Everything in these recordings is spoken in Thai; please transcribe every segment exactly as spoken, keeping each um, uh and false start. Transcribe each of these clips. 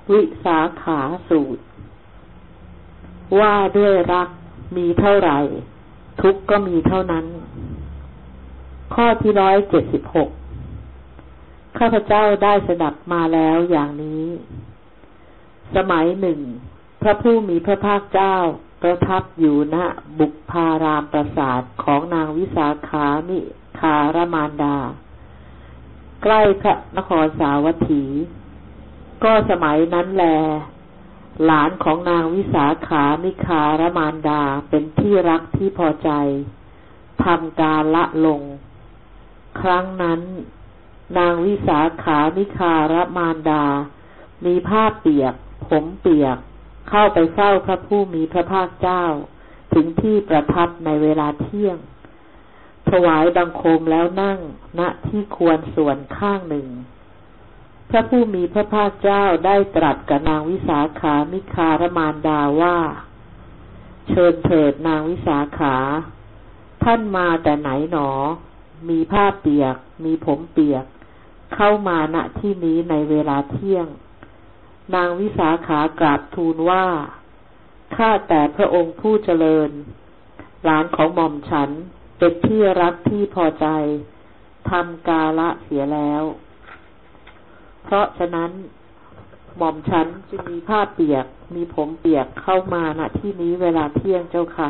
วิสาขาสูตรว่าด้วยรักมีเท่าไหร่ทุกข์ก็มีเท่านั้นข้อที่ร้อยเจ็ดสิบหกข้าพเจ้าได้สดับมาแล้วอย่างนี้สมัยหนึ่งพระผู้มีพระภาคเจ้าประทับอยู่ณบุพารามปราสาทของนางวิสาขามิคารมารดาใกล้พระนครสาวัตถีก็สมัยนั้นแลหลานของนางวิสาขามิคารมารดาเป็นที่รักที่พอใจทำการละลงครั้งนั้นนางวิสาขามิคารมารดามีผ้าเปียกผมเปียกเข้าไปเฝ้าพระผู้มีพระภาคเจ้าถึงที่ประทับในเวลาเที่ยงถวายบังคมแล้วนั่งณที่ควรส่วนข้างหนึ่งพระผู้มีพระภาคเจ้าได้ตรัสกับนางวิสาขามิคารมารดาว่าเชิญเถิดนางวิสาขาท่านมาแต่ไหนหนอมีผ้าเปียกมีผมเปียกเข้ามาณที่นี้ในเวลาเที่ยงนางวิสาขากราบทูลว่าข้าแต่พระองค์ผู้เจริญหลานของหม่อมฉันเป็นที่รักที่พอใจทำกาละเสียแล้วเพราะฉะนั้นหม่อมฉันจึงมีผ้าเปียกมีผมเปียกเข้ามาณที่นี้เวลาเที่ยงเจ้าค่ะ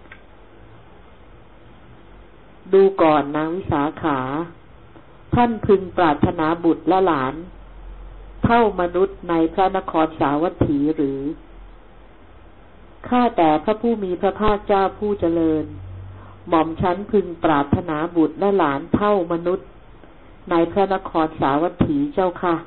ดูก่อนนางวิสาขาท่านพึงปรารถนาบุตรและหลานเท่ามนุษย์ในพระนครสาวัตถีหรือข้าแต่พระผู้มีพระภาคเจ้าผู้เจริญหม่อมฉันพึงปรารถนาบุตรและหลานเท่ามนุษย์ในพระนครสาวัตถีเจ้าค่ะ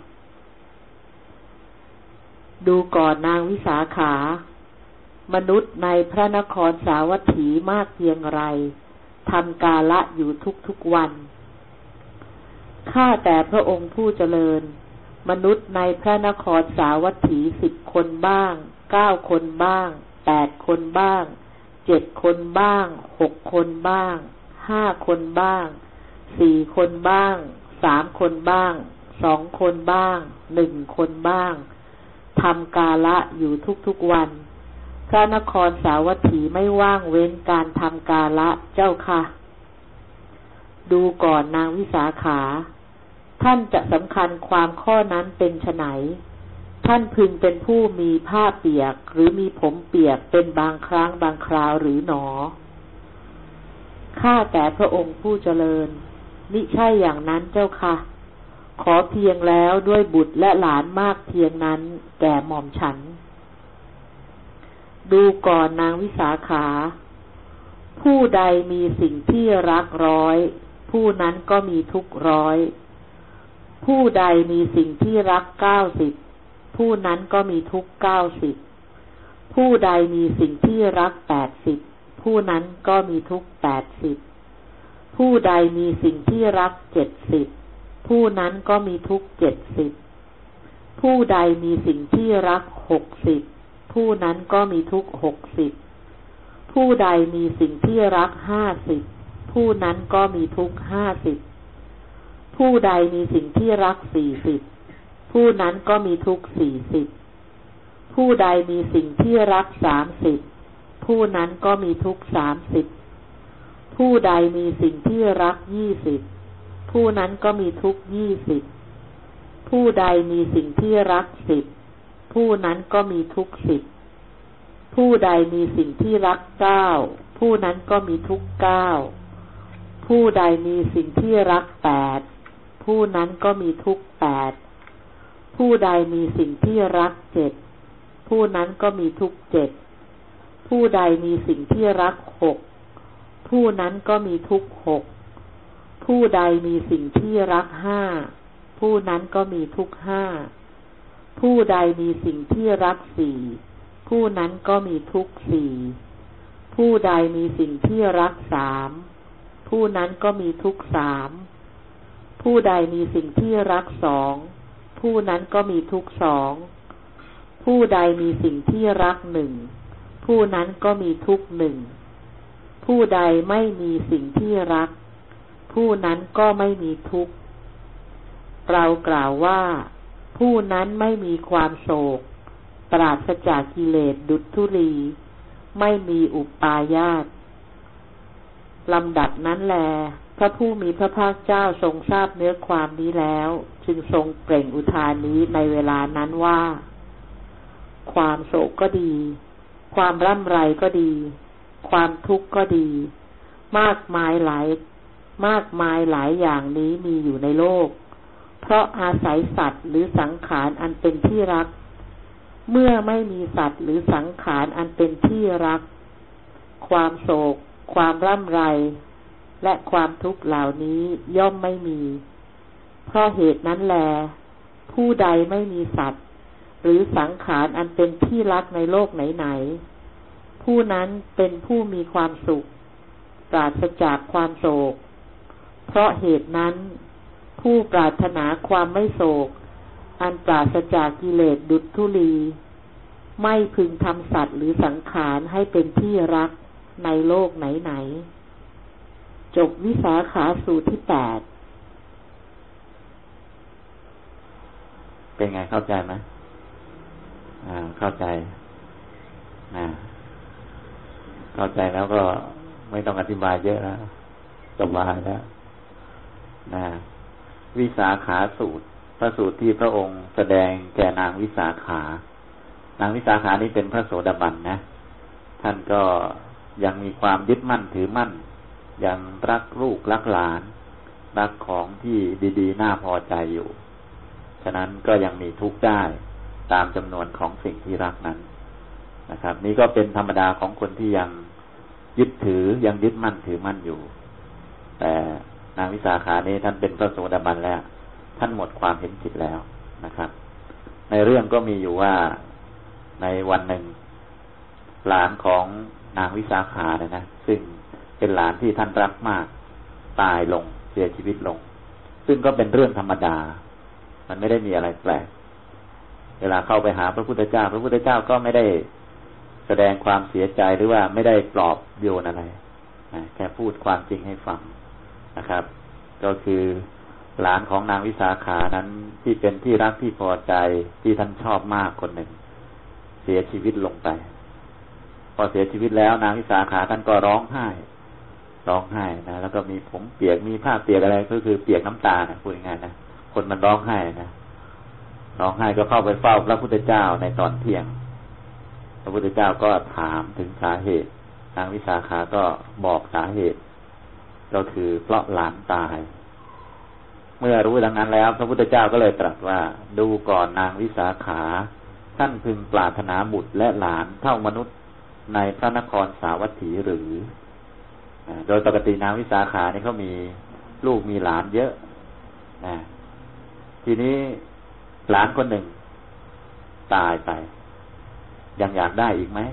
ดูก่อนนางวิสาขามนุษย์ในพระนครสาวัตถีมากเพียงไรทำกาละอยู่ทุกๆวันข้าแต่พระองค์ผู้เจริญมนุษย์ในพระนครสาวัตถีสิบคนบ้างเก้าคนบ้างแปดคนบ้างเจ็ดคนบ้างหกคนบ้างห้าคนบ้างสี่คนบ้างสามคนบ้างสองคนบ้างหนึ่งคนบ้างทำกาละอยู่ทุกๆวันพระนครสาวัตถีไม่ว่างเว้นการทำกาละเจ้าค่ะดูก่อนนางวิสาขาท่านจะสำคัญความข้อนั้นเป็นไฉนท่านพึงเป็นผู้มีผ้าเปียกหรือมีผมเปียกเป็นบางครั้งบางคราวหรือหนอข้าแต่พระองค์ผู้เจริญมิใช่อย่างนั้นเจ้าค่ะขอเพียงแล้วด้วยบุตรและหลานมากเพียงนั้นแก่หม่อมฉันดูก่อนนางวิสาขาผู้ใดมีสิ่งที่รักร้อยผู้นั้นก็มีทุกข์ร้อยผู้ใดมีสิ่งที่รักเก้าสิบผู้นั้นก็มีทุกข์เก้าสิบผู้ใดมีสิ่งที่รักแปดสิบผู้นั้นก็มีทุกข์แปดสิบผู้ใดมีสิ่งที่รักเจ็ดสิบผู้นั้นก็มีทุกข์เจ็ดสิบผู้ใดมีสิ่งที่รักหกสิบผู้นั้นก็มีทุกข์หกสิบผู้ใดมีสิ่งที่รักห้าสิบผู้นั้นก็มีทุกข์ห้าสิบผู้ใดมีสิ่งที่รักสี่สิบผู้นั้นก็มีทุกข์สี่สิบผู้ใดมีสิ่งที่รักสามสิบผู้นั้นก็มีทุกข์สามสิบผู้ใดมีสิ่งที่รักยี่สิบผู้นั้นก็มีทุกข์ยี่สิบผู้ใดมีสิ่งที่รักสิบผู้นั้นก็มีทุกข์สิบผู้ใดมีสิ่งที่รักเก้าผู้นั้นก็มีทุกข์เก้าผู้ใดมีสิ่งที่รักแปดผู้นั้นก็มีทุกข์แปดผู้ใดมีสิ่งที่รักเจ็ดผู้นั้นก็มีทุกข์เจ็ดผู้ใดมีสิ่งที่รักหกผู้นั้นก็มีทุกข์หกผู้ใดมีสิ่งที่รักห้าผู้นั้นก็มีทุกข์ห้าผู้ใดมีสิ่งที่รักสี่ผู้นั้นก็มีทุกข์สี่ผู้ใดมีสิ่งที่รักสามผู้นั้นก็มีทุกข์สามผู้ใดมีสิ่งที่รักสองผู้นั้นก็มีทุกข์สองผู้ใดมีสิ่งที่รักหนึ่งผู้นั้นก็มีทุกข์หนึ่งผู้ใดไม่มีสิ่งที่รักผู้นั้นก็ไม่มีทุกข์เรากล่าวว่าผู้นั้นไม่มีความโศกปราศจากกิเลสดุจธุลีไม่มีอุปายาสลำดับนั้นแลพระผู้มีพระภาคเจ้าทรงทราบเนื้อความนี้แล้วจึงทรงเปล่งอุทานนี้ในเวลานั้นว่าความโศกก็ดีความร่ำไรก็ดีความทุกข์ก็ดีมากมายหลายมากมายหลายอย่างนี้มีอยู่ในโลกเพราะอาศัยสัตว์หรือสังขารอันเป็นที่รักเมื่อไม่มีสัตว์หรือสังขารอันเป็นที่รักความโศกความร่ำไรและความทุกข์เหล่านี้ย่อมไม่มีเพราะเหตุนั้นแลผู้ใดไม่มีสัตว์หรือสังขารอันเป็นที่รักในโลกไหนๆผู้นั้นเป็นผู้มีความสุขปราศจากความโศกเพราะเหตุนั้นผู้ปรารถนาความไม่โศกอันปราศจากกิเลสดุจธุลีไม่พึงทำสัตว์หรือสังขารให้เป็นที่รักในโลกไหนๆจบวิสาขาสูตรที่แปดเป็นไงเข้าใจไหมอ่าเข้าใจนะเข้าใจแล้วก็ไม่ต้องอธิบายเยอะแล้วสบายแล้วนะวิสาขาสูตรพระสูตรที่พระองค์แสดงแก่นางวิสาขานางวิสาขานี้เป็นพระโสดาบันนะท่านก็ยังมีความยึดมั่นถือมั่นยังรักลูกรักหลานรักของที่ดีๆน่าพอใจอยู่ฉะนั้นก็ยังมีทุกข์ได้ตามจำนวนของสิ่งที่รักนั้นนะครับนี่ก็เป็นธรรมดาของคนที่ยังยึดถือยังยึดมั่นถือมั่นอยู่แต่นางวิสาขานี้ท่านเป็นพระโสดาบันแล้วท่านหมดความเห็นผิดแล้วนะครับในเรื่องก็มีอยู่ว่าในวันหนึ่งหลานของนางวิสาขาเนี่ยนะซึ่งเป็นหลานที่ท่านรักมากตายลงเสียชีวิตลงซึ่งก็เป็นเรื่องธรรมดามันไม่ได้มีอะไรแปลกเวลาเข้าไปหาพระพุทธเจ้าพระพุทธเจ้าก็ไม่ได้แสดงความเสียใจหรือว่าไม่ได้ปลอบโยนอะไรนะแค่พูดความจริงให้ฟังนะครับก็คือหลานของนางวิสาขานั้นที่เป็นที่รักที่พอใจที่ท่านชอบมากคนหนึ่งเสียชีวิตลงไปพอเสียชีวิตแล้วนางวิสาขาท่านก็ร้องไห้ร้องไห้นะแล้วก็มีผมเปียกมีผ้าเปียกอะไรก็คือเปียกน้ำตานะพูดง่ายๆนะคนมันร้องไห้นะร้องไห้ก็เข้าไปเฝ้าพระพุทธเจ้าในตอนเที่ยงพระพุทธเจ้าก็ถามถึงสาเหตุนางวิสาขาก็บอกสาเหตุก็คือเพราะหลานตายเมื่อรู้ดังนั้นแล้วพระพุทธเจ้าก็เลยตรัสว่าดูก่อนนางวิสาขาท่านพึงปรารถนาบุตรและหลานเท่ามนุษย์ในพระนครสาวัตถีหรือโดยปกตินางวิสาขานี่เขามีลูกมีหลานเยอะนะทีนี้หลานคนหนึ่งตายไปยังอยากได้อีกไหม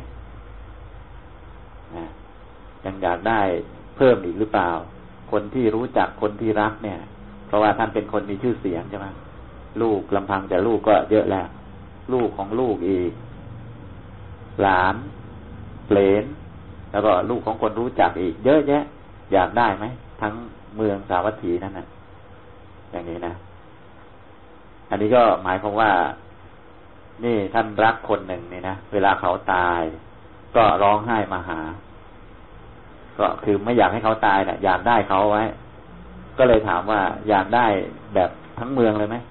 นะยังอยากได้เพิ่มอีกหรือเปล่าคนที่รู้จักคนที่รักเนี่ยเพราะว่าท่านเป็นคนมีชื่อเสียงใช่ไหมลูกลำพังแต่ลูกก็เยอะแล้วลูกของลูกอีกหลานเหลนแล้วก็ลูกของคนรู้จักอีกเยอะแยะอยากได้ไหมทั้งเมืองสาวัตถีนั่นนะอย่างนี้นะอันนี้ก็หมายความว่านี่ท่านรักคนหนึ่งนี่นะเวลาเขาตายก็ร้องไห้มาหาก็คือไม่อยากให้เขาตายนะอยากได้เขาไว้ก็เลยถามว่าอยากได้แบบทั้งเมืองเลยไหม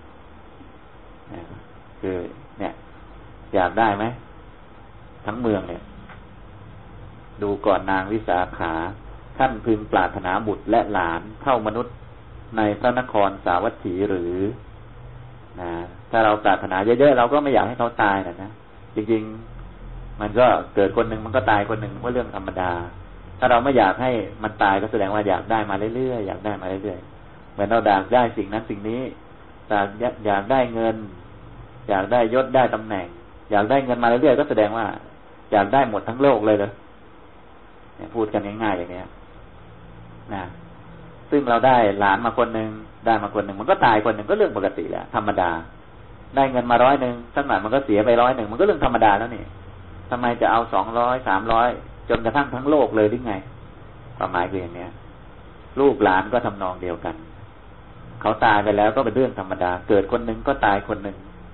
คือเนี่ยอยากได้ไหมทั้งเมืองเนี่ยดูก่อนนางวิสาขาท่านพึงปรารถนาบุตรและหลานเท่ามนุษย์ในพระนครสาวัตถีหรือนะถ้าเราปรารถนาเยอะๆเราก็ไม่อยากให้เขาตายนะนะจริงๆมันก็เกิดคนหนึ่งมันก็ตายคนหนึ่งว่าเรื่องธรรมดาถ้าเราไม่อยากให้มันตายก็แสดงว่าอยากได้มาเรื่อยๆอยากได้มาเรื่อยๆเหมือนเราอยากได้สิ่งนั้นสิ่งนี้อยากอยากได้เงินอยากได้ยศได้ตำแหน่งอยากได้เงินมาเรื่อยๆก็แสดงว่าอยากได้หมดทั้งโลกเลยเลยเนี่ยพูดกันง่ายๆอย่างนี้นะซึ่งเราได้หลานมาคนหนึ่งได้มาคนหนึ่งมันก็ตายคนหนึ่งก็เรื่องปกติแหละธรรมดาได้เงินมาร้อยหนึ่งสักหน่อยมันก็เสียไปร้อยหนึ่งมันก็เรื่องธรรมดาแล้วนี่ทำไมจะเอาสองร้อยสามร้อยจนกระทั่งทั้งโลกเลยหรือไงความหมายคืออย่างนี้ลูกหลานก็ทำนองเดียวกันเขาตายไปแล้วก็เป็นเรื่องธรรมดาเกิดคนหนึ่งก็ตายคนหนึ่ง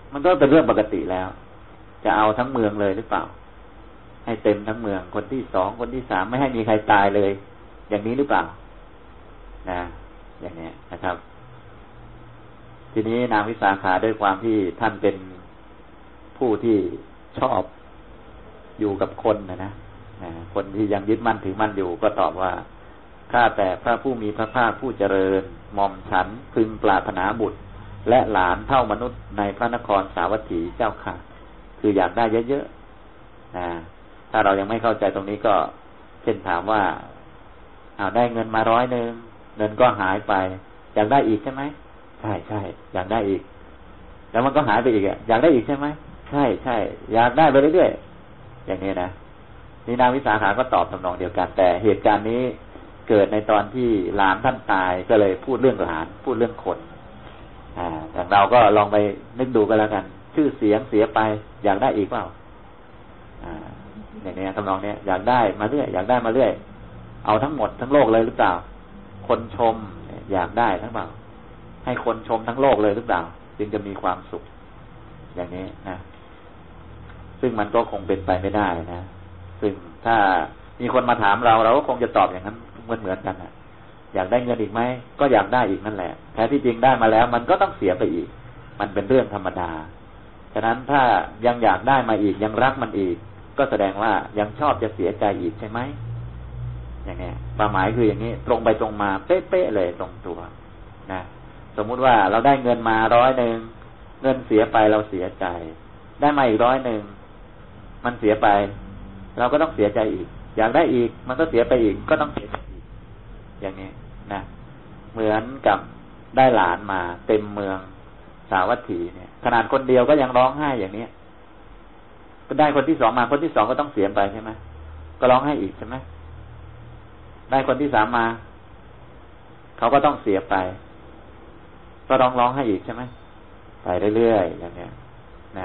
มันก็เป็นเรื่องปกติแล้วจะเอาทั้งเมืองเลยหรือเปล่าให้เต็มทั้งเมืองคนที่สองคนที่สามไม่ให้มีใครตายเลยอย่างนี้หรือเปล่านะอย่างนี้นะครับทีนี้นางวิสาขาด้วยความที่ท่านเป็นผู้ที่ชอบอยู่กับคนนะนะนะคนที่ยังยึดมั่นถือมั่นอยู่ก็ตอบว่าข้าแต่พระผู้มีพระภาคผู้เจริญหม่อมฉันพึงปรารถนาบุตรและหลานเท่ามนุษย์ในพระนครสาวัตถีเจ้าค่ะคืออยากได้เยอะๆนะถ้าเรายังไม่เข้าใจตรงนี้ก็เช่นถามว่าเอาได้เงินมาร้อยหนึ่งเงินก็หายไปอยากได้อีกใช่ไหมใช่ใช่อยากได้อีกแล้วมันก็หายไปอีกอ่ะอยากได้อีกใช่ไหมใช่ใช่อยากได้ไปเรื่อยๆอย่างนี้นะนี่นางวิสาขาก็ตอบทำนองเดียวกันแต่เหตุการณ์นี้เกิดในตอนที่หลานท่านตายก็เลยพูดเรื่องหลานพูดเรื่องคนอ่าแต่เราก็ลองไปนึกดูกันแล้วกันชื่อเสียงเสียไปอยากได้อีกเปล่าอ่าอย่างนี้ทำนองนี้อยากได้มาเรื่อยอยากได้มาเรื่อยเอาทั้งหมดทั้งโลกเลยหรือเปล่าคนชมอยากได้ทั้งเปล่าให้คนชมทั้งโลกเลยหรือเปล่าจึงจะมีความสุขอย่างนี้นะซึ่งมันก็คงเป็นไปไม่ได้นะซึ่งถ้ามีคนมาถามเราเราก็คงจะตอบอย่างนั้นเหมือนเหมือนกันนะอยากได้เงินอีกไหมก็อยากได้อีกนั่นแหละแท้ที่จริงได้มาแล้วมันก็ต้องเสียไปอีกมันเป็นเรื่องธรรมดาฉะนั้นถ้ายังอยากได้มาอีกยังรักมันอีกก็แสดงว่ายังชอบจะเสียใจอีกใช่ไหมอย่างนี้ความหมายคืออย่างนี้ตรงไปตรงมาเป๊ะๆเลยตรงตัวนะสมมุติว่าเราได้เงินมาร้อยหนึ่งเงินเสียไปเราเสียใจได้มาอีกร้อยหนึ่งมันเสียไปเราก็ต้องเสียใจอีกอยากได้อีกมันก็เสียไปอีกก็ต้องเสียใจอีกอย่างนี้นะเหมือนกับได้หลานมาเต็มเมืองสาวัตถีเนี่ยขนาดคนเดียวก็ยังร้องไห้อย่างนี้ก็ได้คนที่สองมาคนที่สองก็ต้องเสียไปใช่ไหมก็ร้องไห้อีกใช่ไหมได้คนที่สามมาเขาก็ต้องเสียไปก็ร้องร้องให้อีกใช่ไหมไปเรื่อยๆอย่างเนี้ยนะ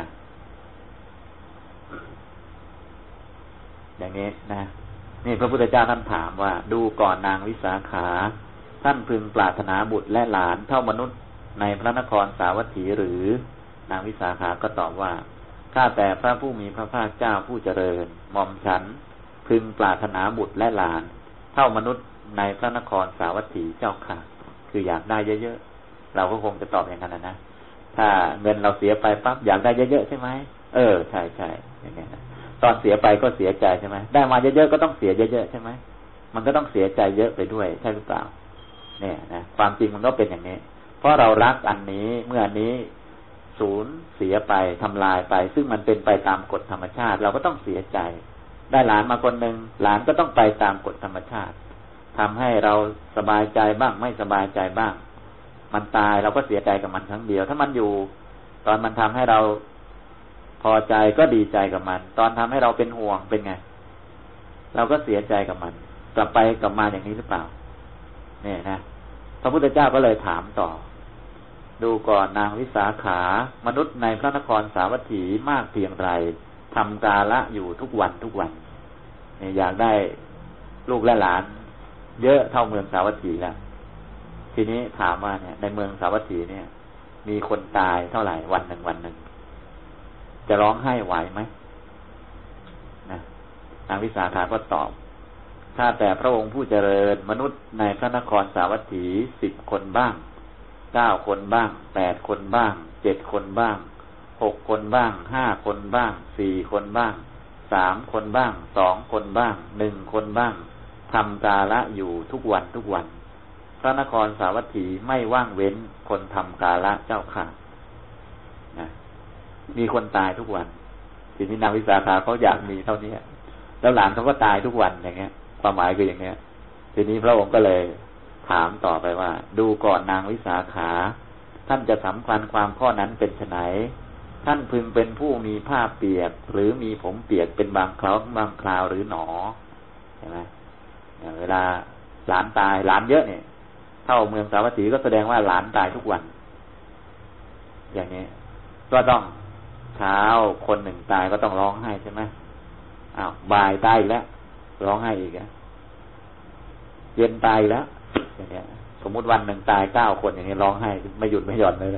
อย่างนี้นะนี่พระพุทธเจ้าท่านถามว่าดูก่อนนางวิสาขาท่านพึงปรารถนาบุตรและหลานเท่ามนุษย์ในพระนครสาวัตถีหรือนางวิสาขาก็ตอบว่าข้าแต่พระผู้มีพระภาคเจ้าผู้เจริญหม่อมฉันพึงปรารถนาบุตรและหลานเท่ามนุษย์ในพระนครสาวัตถีเจ้าค่ะคืออยากได้เยอะๆเราก็คงจะตอบอย่างนั้นนะถ้าเงินเราเสียไปปั๊บอยากได้เยอะๆใช่ไหมเออใช่ใช่อย่างเงี้ยตอนเสียไปก็เสียใจใช่ไหมได้มาเยอะๆก็ต้องเสียเยอะๆใช่ไหมมันก็ต้องเสียใจเยอะไปด้วยใช่หรือเปล่าเนี่ยนะความจริงมันก็เป็นอย่างนี้เพราะเรารักอันนี้เมื่ออันนี้สูญเสียไปทำลายไปซึ่งมันเป็นไปตามกฎธรรมชาติเราก็ต้องเสียใจได้หลานมาคนหนึ่งหลานก็ต้องไปตามกฎธรรมชาติทำให้เราสบายใจบ้างไม่สบายใจบ้างมันตายเราก็เสียใจกับมันครั้งเดียวถ้ามันอยู่ตอนมันทำให้เราพอใจก็ดีใจกับมันตอนทำให้เราเป็นห่วงเป็นไงเราก็เสียใจกับมันกลับไปกลับมาอย่างนี้หรือเปล่าเนี่ยนะพระพุทธเจ้าก็เลยถามต่อดูก่อนนางวิสาขามนุษย์ในพระนครสาวัตถีมากเพียงไรทำกาละอยู่ทุกวันทุกวันเนี่ยอยากได้ลูกและหลานเยอะเท่าเมืองสาวัตถีแล้วทีนี้ถามว่าเนี่ยในเมืองสาวัตถีเนี่ยมีคนตายเท่าไหร่วันหนึ่งวันหนึ่งจะร้องไห้ไหวไหมนะนางวิสาขาก็ตอบถ้าแต่พระองค์ผู้เจริญมนุษย์ในพระนครสาวัตถีสิบคนบ้างเก้าคนบ้างแปดคนบ้างเจ็ดคนบ้างหกคนบ้างห้าคนบ้างสี่คนบ้างสามคนบ้างสองคนบ้างหนึ่งคนบ้างทำกาละอยู่ทุกวันทุกวันพระนครสาวัตถีไม่ว่างเว้นคนทำกาละเจ้าค่ะนะมีคนตายทุกวันทีนี้นางวิสาขาเขาอยากมีเท่านี้แล้วหลานเขาก็ตายทุกวันอย่างเงี้ยความหมายคืออย่างเงี้ยทีนี้พระองค์ก็เลยถามต่อไปว่าดูก่อนนางวิสาขาท่านจะสำคัญความข้อนั้นเป็นไฉนท่านพึงเป็นผู้มีผ้าเปียกหรือมีผมเปียกเป็นบางครั้งบางคราวหรือหนอใช่ไหมเวลาหลานตายหลานเยอะเนี่ยเท่าเมืองสาวัตถีก็แสดงว่าหลานตายทุกวันอย่างนี้ก็ต้องเช้าคนหนึ่งตายก็ต้องร้องไห้ใช่ไหมอ้าวบ่ายตายอีกแล้วร้องไห้อีกอ่ะเย็นตายแล้วอย่างเงี้ยสมมุติวันหนึ่งตายเก้าคนอย่างนี้ร้องไห้ไม่หยุดไม่หย่อนเลย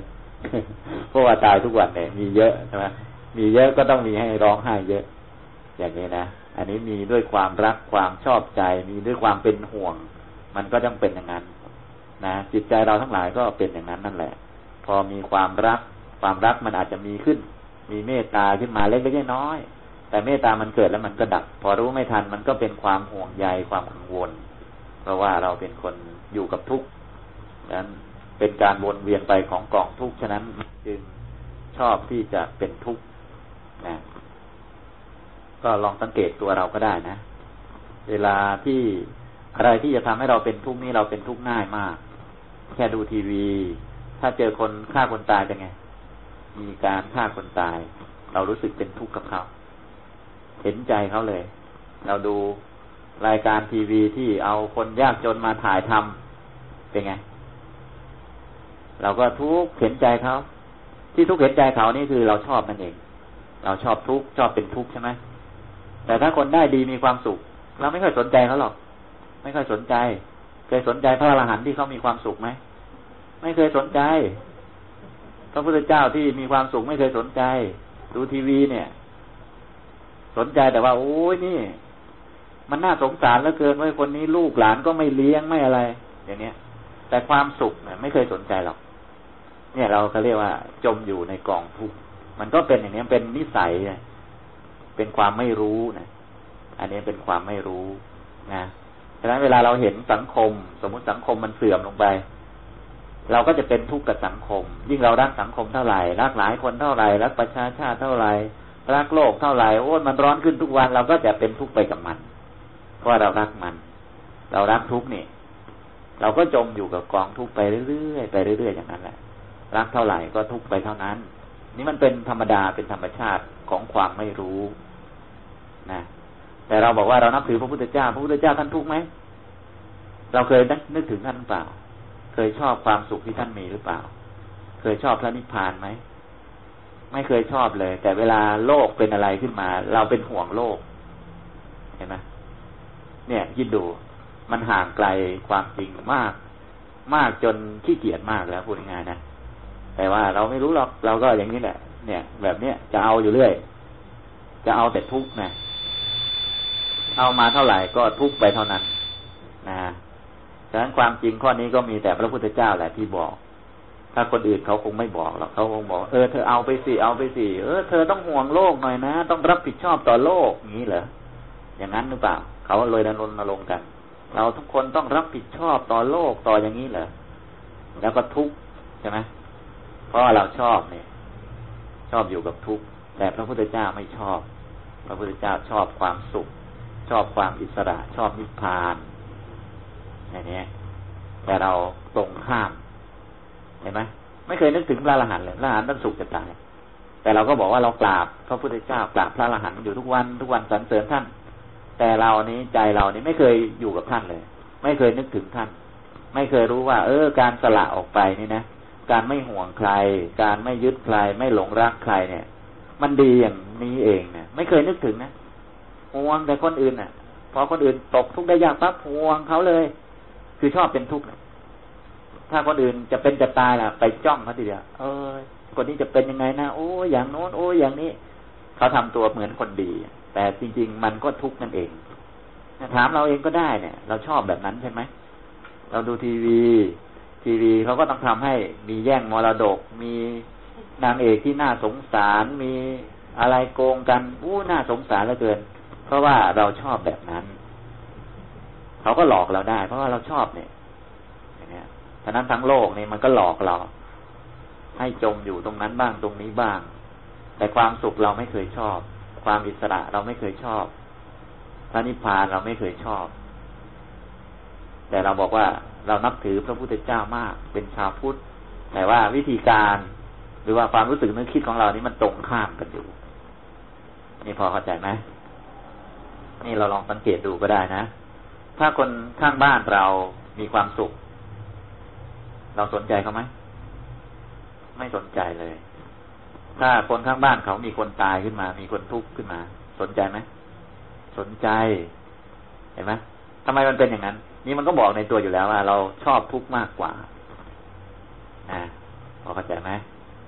เพราะว่าตายทุกวันเนี่ยมีเยอะใช่ไหมมีเยอะก็ต้องมีให้ร้องไห้เยอะอย่างนี้นะอันนี้มีด้วยความรักความชอบใจมีด้วยความเป็นห่วงมันก็ต้องเป็นอย่างนั้นนะจิตใจเราทั้งหลายก็เป็นอย่างนั้นนั่นแหละพอมีความรักความรักมันอาจจะมีขึ้นมีเมตตาขึ้นมาเล็กๆน้อยๆแต่เมตตามันเกิดแล้วมันก็ดับพอรู้ไม่ทันมันก็เป็นความห่วงใยความกังวลเพราะว่าเราเป็นคนอยู่กับทุกข์นั้นเป็นการวนเวียนไปของกองทุกข์ฉะนั้นจึงชอบที่จะเป็นทุกข์นะก็ลองสังเกตตัวเราก็ได้นะเวลาที่อะไรที่จะทำให้เราเป็นทุกข์นี่เราเป็นทุกข์ง่ายมากแค่ดูทีวีถ้าเจอคนฆ่าคนตายเป็นไงมีการฆ่าคนตายเรารู้สึกเป็นทุกข์กับเขาเห็นใจเขาเลยเราดูรายการทีวีที่เอาคนยากจนมาถ่ายทำเป็นไงเราก็ทุกข์เห็นใจเขาที่ทุกข์เห็นใจเขานี่คือเราชอบนั่นเองเราชอบทุกข์ชอบเป็นทุกข์ใช่ไหมแต่ถ้าคนได้ดีมีความสุขเราไม่ค่อยสนใจเขาหรอกไม่ค่อยสนใจเคยสนใจพระอรหันต์ที่เขามีความสุขไหมไม่เคยสนใจพระพุทธเจ้าที่มีความสุขไม่เคยสนใจดูทีวีเนี่ยสนใจแต่ว่าโอ้ยนี่มันน่าสงสารเหลือเกินว่าคนนี้ลูกหลานก็ไม่เลี้ยงไม่อะไรอย่างเนี้ยแต่ความสุขเนี่ยไม่เคยสนใจหรอกเนี่ยเราก็เรียกว่าจมอยู่ในกองทุกข์มันก็เป็นอย่างนี้เป็นนิสัยเป็นความไม่รู้นะอันนี้เป็นความไม่รู้นะฉะนั้นเวลาเราเห็นสังคมสมมุติสังคมมันเสื่อมลงไปเราก็จะเป็นทุกข์กับสังคมยิ่งเรารักสังคมเท่าไหร่รักหลายคนเท่าไหร่รักประชาชาติเท่าไหร่รักโลกเท่าไหร่โอ้มันร้อนขึ้นทุกวันเราก็จะเป็นทุกข์ไปกับมันเพราะเรารักมันเรารักทุกข์นี่เราก็จมอยู่กับกองทุกข์ไปเรื่อยๆไปเรื่อยๆอย่างนั้นแหละรักเท่าไหร่ก็ทุกข์ไปเท่านั้นนี่มันเป็นธรรมดาเป็นธรรมชาติของความไม่รู้นะแต่เราบอกว่าเรานับถือพระพุทธเจ้าพระพุทธเจ้าท่านทุกข์ไหมเราเคยนึกถึงท่านหรือเปล่าเคยชอบความสุขที่ท่านมีหรือเปล่าเคยชอบพระนิพพานไหมไม่เคยชอบเลยแต่เวลาโลกเป็นอะไรขึ้นมาเราเป็นห่วงโลกเห็นไหมเนี่ยคิดดูมันห่างไกลความจริงมากมากจนขี้เกียจมากแล้วพูดง่ายๆนะแต่ว่าเราไม่รู้หรอกเราก็อย่างนี้แหละเนี่ยแบบเนี้ยจะเอาอยู่เรื่อยจะเอาแต่ทุกข์นะเอามาเท่าไหร่ก็ทุกข์ไปเท่านั้นนะฉะนั้นความจริงข้อนี้ก็มีแต่พระพุทธเจ้าแหละที่บอกถ้าคนอื่นเขาคงไม่บอกหรอกเขาคงบอกเออเธอเอาไปสิเอาไปสิเออเธอต้องห่วงโลกหน่อยนะต้องรับผิดชอบต่อโลกอย่างนี้เหรออย่างนั้นหรือเปล่าเขาเลยดำรงลงกันเราทุกคนต้องรับผิดชอบต่อโลกต่ออย่างนี้เหรอแล้วก็ทุกข์ใช่ไหมเพราะเราชอบเนี่ยชอบอยู่กับทุกข์แต่พระพุทธเจ้าไม่ชอบพระพุทธเจ้าชอบความสุขชอบความอิสระชอบนิพพานอย่างนี้แต่เราตรงข้ามเห็นไหมไม่เคยนึกถึงพระอรหันต์เลยพระอรหันต์ท่านสุขจะตายแต่เราก็บอกว่าเรากราบพระพุทธเจ้ากราบพระอรหันต์อยู่ทุกวันทุกวันสรรเสริญท่านแต่เรานี้ใจเรานี้ไม่เคยอยู่กับท่านเลยไม่เคยนึกถึงท่านไม่เคยรู้ว่าเออการสละออกไปนี่นะการไม่ห่วงใครการไม่ยึดใครไม่หลงรักใครเนี่ยมันดีอย่างนี้เองเนี่ยไม่เคยนึกถึงนะห่วงแต่คนอื่นน่ะพอคนอื่นตกทุกข์ได้ยากปั๊บห่วงเขาเลยคือชอบเป็นทุกข์ถ้าคนอื่นจะเป็นจะตายล่ะไปจ้องเขาทีเดียวเออคนนี้จะเป็นยังไงนะโอ้อย่างโน้นโอ้อย่างนี้เขาทำตัวเหมือนคนดีแต่จริงๆมันก็ทุกข์นั่นเองถามเราเองก็ได้เนี่ยเราชอบแบบนั้นใช่ไหมเราดูทีวีทีวีเขาก็ต้องทำให้มีแย่งมรดกมีนางเอกที่น่าสงสารมีอะไรโกงกันอู้น่าสงสารเหลือเกินเพราะว่าเราชอบแบบนั้นเขาก็หลอกเราได้เพราะว่าเราชอบเนี่ยอย่างเงี้ยฉะนั้นทั้งโลกนี่มันก็หลอกเราให้จมอยู่ตรงนั้นบ้างตรงนี้บ้างแต่ความสุขเราไม่เคยชอบความอิสระเราไม่เคยชอบพระนิพพานเราไม่เคยชอบแต่เราบอกว่าเรานับถือพระพุทธเจ้ามากเป็นชาวพุทธแต่ว่าวิธีการหรือว่าความรู้สึกนึกคิดของเรานี่มันตรงข้ามกันอยู่นี่พอเข้าใจไหมนี่เราลองสังเกตดูก็ได้นะถ้าคนข้างบ้านเรามีความสุขเราสนใจเขาไหมไม่สนใจเลยถ้าคนข้างบ้านเขามีคนตายขึ้นมามีคนทุกข์ขึ้นมาสนใจไหมสนใจเห็นไหมทำไมมันเป็นอย่างนั้นนี่มันก็บอกในตัวอยู่แล้วว่าเราชอบทุกข์มากกว่าอ่าพอเข้าใจไหม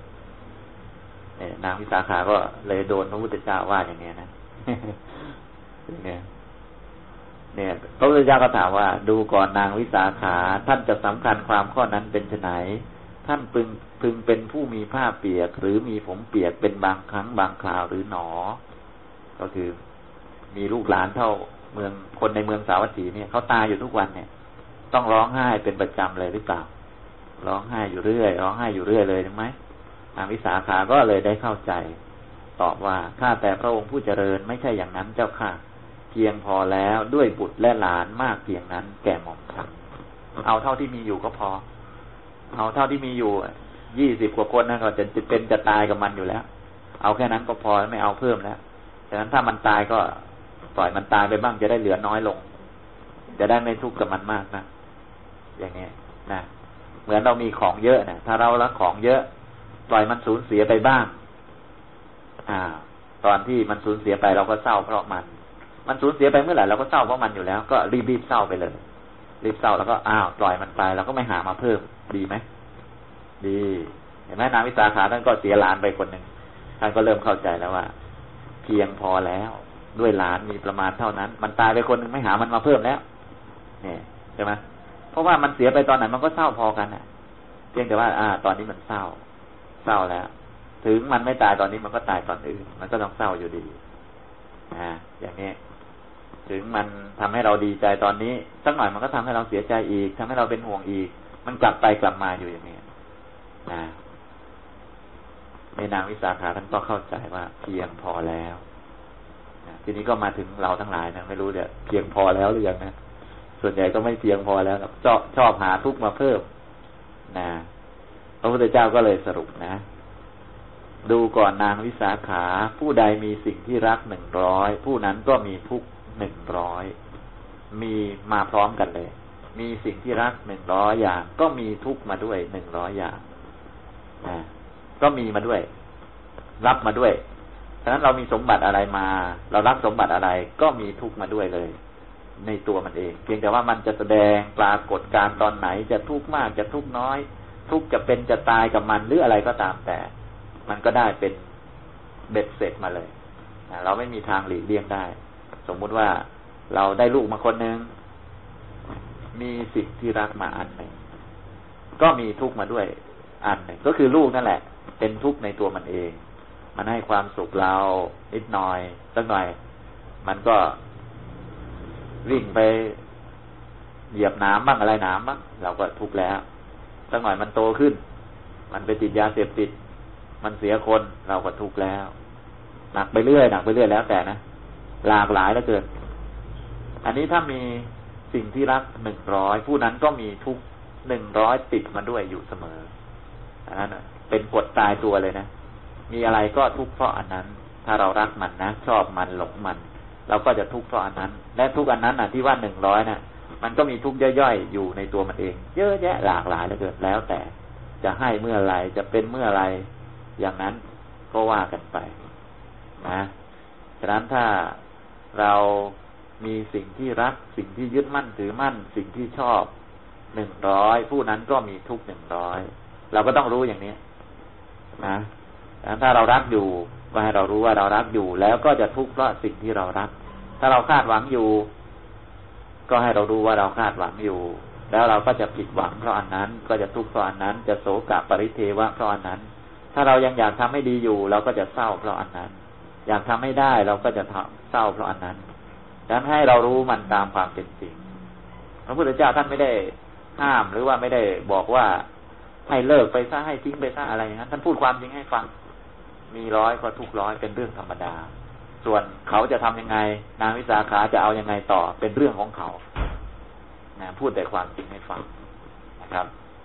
เนี่ยนางวิสาขาก็เลยโดนพระพุทธเจ้าว่าอย่างนี้นะเนี่ยเนี่ยพระพุทธเจ้าก็ถามว่าดูก่อนนางวิสาขาท่านจะสำคัญความข้อนั้นเป็นไฉนท่านพึงพึงเป็นผู้มีผ้าเปียกหรือมีผมเปียกเป็นบางครั้งบางคราวหรือหนอก็คือมีลูกหลานเท่าเมืองคนในเมืองสาวัตถีเนี่ยเขาตายอยู่ทุกวันเนี่ยต้องร้องไห้เป็นประจำเลยหรือเปล่าร้องไห้อยู่เรื่อยร้องไห้อยู่เรื่อยเลยใช่ไหมนางวิสาขาก็เลยได้เข้าใจตอบว่าข้าแต่พระองค์ผู้เจริญไม่ใช่อย่างนั้นเจ้าค่ะเพียงพอแล้วด้วยบุตรและหลานมากเพียงนั้นแก่หม่อมฉันเอาเท่าที่มีอยู่ก็พอเอาเท่าที่มีอยู่ยี่สิบกว่าคนนั่นก็จะจะเป็นจะตายกับมันอยู่แล้วเอาแค่นั้นก็พอไม่เอาเพิ่มแล้วฉะนั้นถ้ามันตายก็ปล่อยมันตายไปบ้างจะได้เหลือน้อยลงจะได้ไม่ทุกข์กับมันมากนะอย่างนี้นะเหมือนเรามีของเยอะนะถ้าเราละของเยอะปล่อยมันสูญเสียไปบ้างอ่าตอนที่มันสูญเสียไปเราก็เศร้าเพราะมันมันสูญเสียไปเมื่อไหร่เราก็เศร้าเพราะมันอยู่แล้วก็รีบๆเศร้าไปเลยรีบเศร้าแล้วก็อ้าวปล่อยมันไปเราก็ไม่หามาเพิ่มดีไหมดีเห็นไหมนางวิสาขาท่านก็เสียหลานไปคนหนึ่งท่านก็เริ่มเข้าใจแล้วว่าเพียงพอแล้วด้วยหลานมีประมาณเท่านั้นมันตายไปคนหนึ่งไม่หามันมาเพิ่มแล้วเนี่ยใช่ไหมเพราะว่ามันเสียไปตอนไหนมันก็เศร้าพอกันอ่ะเพียงแต่ว่าอ่าตอนนี้มันเศร้าเศร้าแล้วถึงมันไม่ตายตอนนี้มันก็ตายตอนอื่นมันก็ต้องเศร้าอยู่ดีอ่าอย่างนี้ถึงมันทำให้เราดีใจตอนนี้สักหน่อยมันก็ทำให้เราเสียใจอีกทำให้เราเป็นห่วงอีกมันกลับไปกลับมาอยู่อย่างนี้นะในนางวิสาขาท่านก็เข้าใจว่าเพียงพอแล้วนะทีนี้ก็มาถึงเราทั้งหลายนะไม่รู้เนี่ยเพียงพอแล้วหรือยังนะส่วนใหญ่ก็ไม่เพียงพอแล้วชอบชอบหาทุกข์มาเพิ่มนะพระพุทธเจ้าก็เลยสรุปนะดูก่อนนางวิสาขาผู้ใดมีสิ่งที่รักหนึ่งร้อยผู้นั้นก็มีทุกข์หนึ่งร้อยมีมาพร้อมกันเลยมีสิ่งที่รักหนึ่งร้อยอย่างก็มีทุกข์มาด้วยหนึ่งร้อยอย่างนะก็มีมาด้วยรับมาด้วยฉะนั้นเรามีสมบัติอะไรมาเรารักสมบัติอะไรก็มีทุกข์มาด้วยเลยในตัวมันเองเพียงแต่ว่ามันจะแสดงปรากฏการตอนไหนจะทุกข์มากจะทุกข์น้อยทุกข์จะเป็นจะตายกับมันหรืออะไรก็ตามแต่มันก็ได้เป็นเบ็ดเสร็จมาเลยนะเราไม่มีทางหลีกเลี่ยงได้สมมุติว่าเราได้ลูกมาคนหนึ่งมีสิ่งที่รักมาอันหนึ่งก็มีทุกข์มาด้วยอันหนึ่งก็คือลูกนั่นแหละเป็นทุกข์ในตัวมันเองมันให้ความสุขเรานิดหน่อยสักหน่อยมันก็วิ่งไปเหยียบน้ำบ้างอะไรน้ำบ้างเราก็ทุกข์แล้วสักหน่อยมันโตขึ้นมันไปติดยาเสพติดมันเสียคนเราก็ทุกข์แล้วหนักไปเรื่อยหนักไปเรื่อยแล้วแต่นะหลากหลายแล้วเกินอันนี้ถ้ามีสิ่งที่รักหนึ่งร้อยผู้นั้นก็มีทุกหนึ่งร้อยติดมาด้วยอยู่เสมออันนั้นเป็นกฎตายตัวเลยนะมีอะไรก็ทุกข์เพราะอันนั้นถ้าเรารักมันนะชอบมันหลงมันเราก็จะทุกข์เพราะอันนั้นและทุกอันนั้นน่ะที่ว่าหนึ่งร้อยน่ะมันก็มีทุกข์ย่อยๆอยู่ในตัวมันเองเยอะแยะหลากหลายแล้วเกินแล้วแต่จะให้เมื่อไรจะเป็นเมื่อไรอย่างนั้นก็ว่ากันไปนะฉะนั้นถ้าเรามีสิ่งที่รักสิ่งที่ยึดมั่นถือมั่นสิ่งที่ชอบหนึ่งร้อยผู้นั้นก็มีทุกหนึ่งร้อยเราก็ต้องรู้อย่างนี้นะถ้าเรารักอยู่ก็ให้เรารู้ว่าเรารักอยู่แล้วก็จะทุกข์เพราะสิ่งที่เรารักถ้าเราคาดหวังอยู่ก็ให้เรารู้ว่าเราคาดหวังอยู่แล้วเราก็จะผิดหวังเพราะอันนั้นก็จะทุกข์เพราะอันนั้นจะโศกปริเทวะเพราะอันนั้นถ้าเรายังอยากทำให้ดีอยู่เราก็จะเศร้าเพราะอันนั้นอยากทำไม่ได้เราก็จะเศร้าเพราะอันนั้นดังนั้นให้เรารู้มันตามความเป็นจริงพระพุทธเจ้าท่านไม่ได้ห้ามหรือว่าไม่ได้บอกว่าให้เลิกไปซะให้ทิ้งไปซะอะไรอย่างนั้นท่านพูดความจริงให้ฟังมีร้อยก็ทุกร้อยเป็นเรื่องธรรมดาส่วนเขาจะทำยังไงนางวิสาขาจะเอายังไงต่อเป็นเรื่องของเขานะพูดแต่ความจริงให้ฟังนะครับ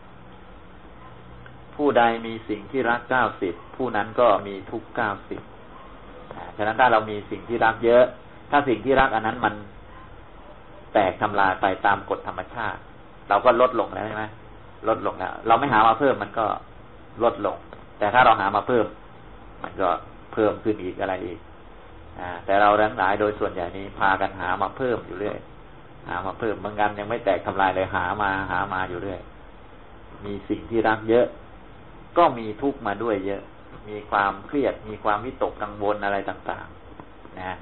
ผู้ใดมีสิ่งที่รักเก้าสิบผู้นั้นก็มีทุกเก้าสิบฉะนั้นถ้าเรามีสิ่งที่รักเยอะถ้าสิ่งที่รักอันนั้นมันแตกทำลายไปตามกฎธรรมชาติเราก็ลดลงแล้วใช่ไหมลดลงแล้วเราไม่หามาเพิ่มมันก็ลดลงแต่ถ้าเราหามาเพิ่มมันก็เพิ่มขึ้นอีกอะไรอีกอ่าแต่เราทั้งหลายโดยส่วนใหญ่นี้พากันหามาเพิ่มอยู่เรื่อยหามาเพิ่มบางกันยังไม่แตกทำลายเลยหามาหามาอยู่เรื่อยมีสิ่งที่รักเยอะก็มีทุกข์มาด้วยเยอะมีความเครียดมีความวิตกกังวลอะไรต่างๆนะ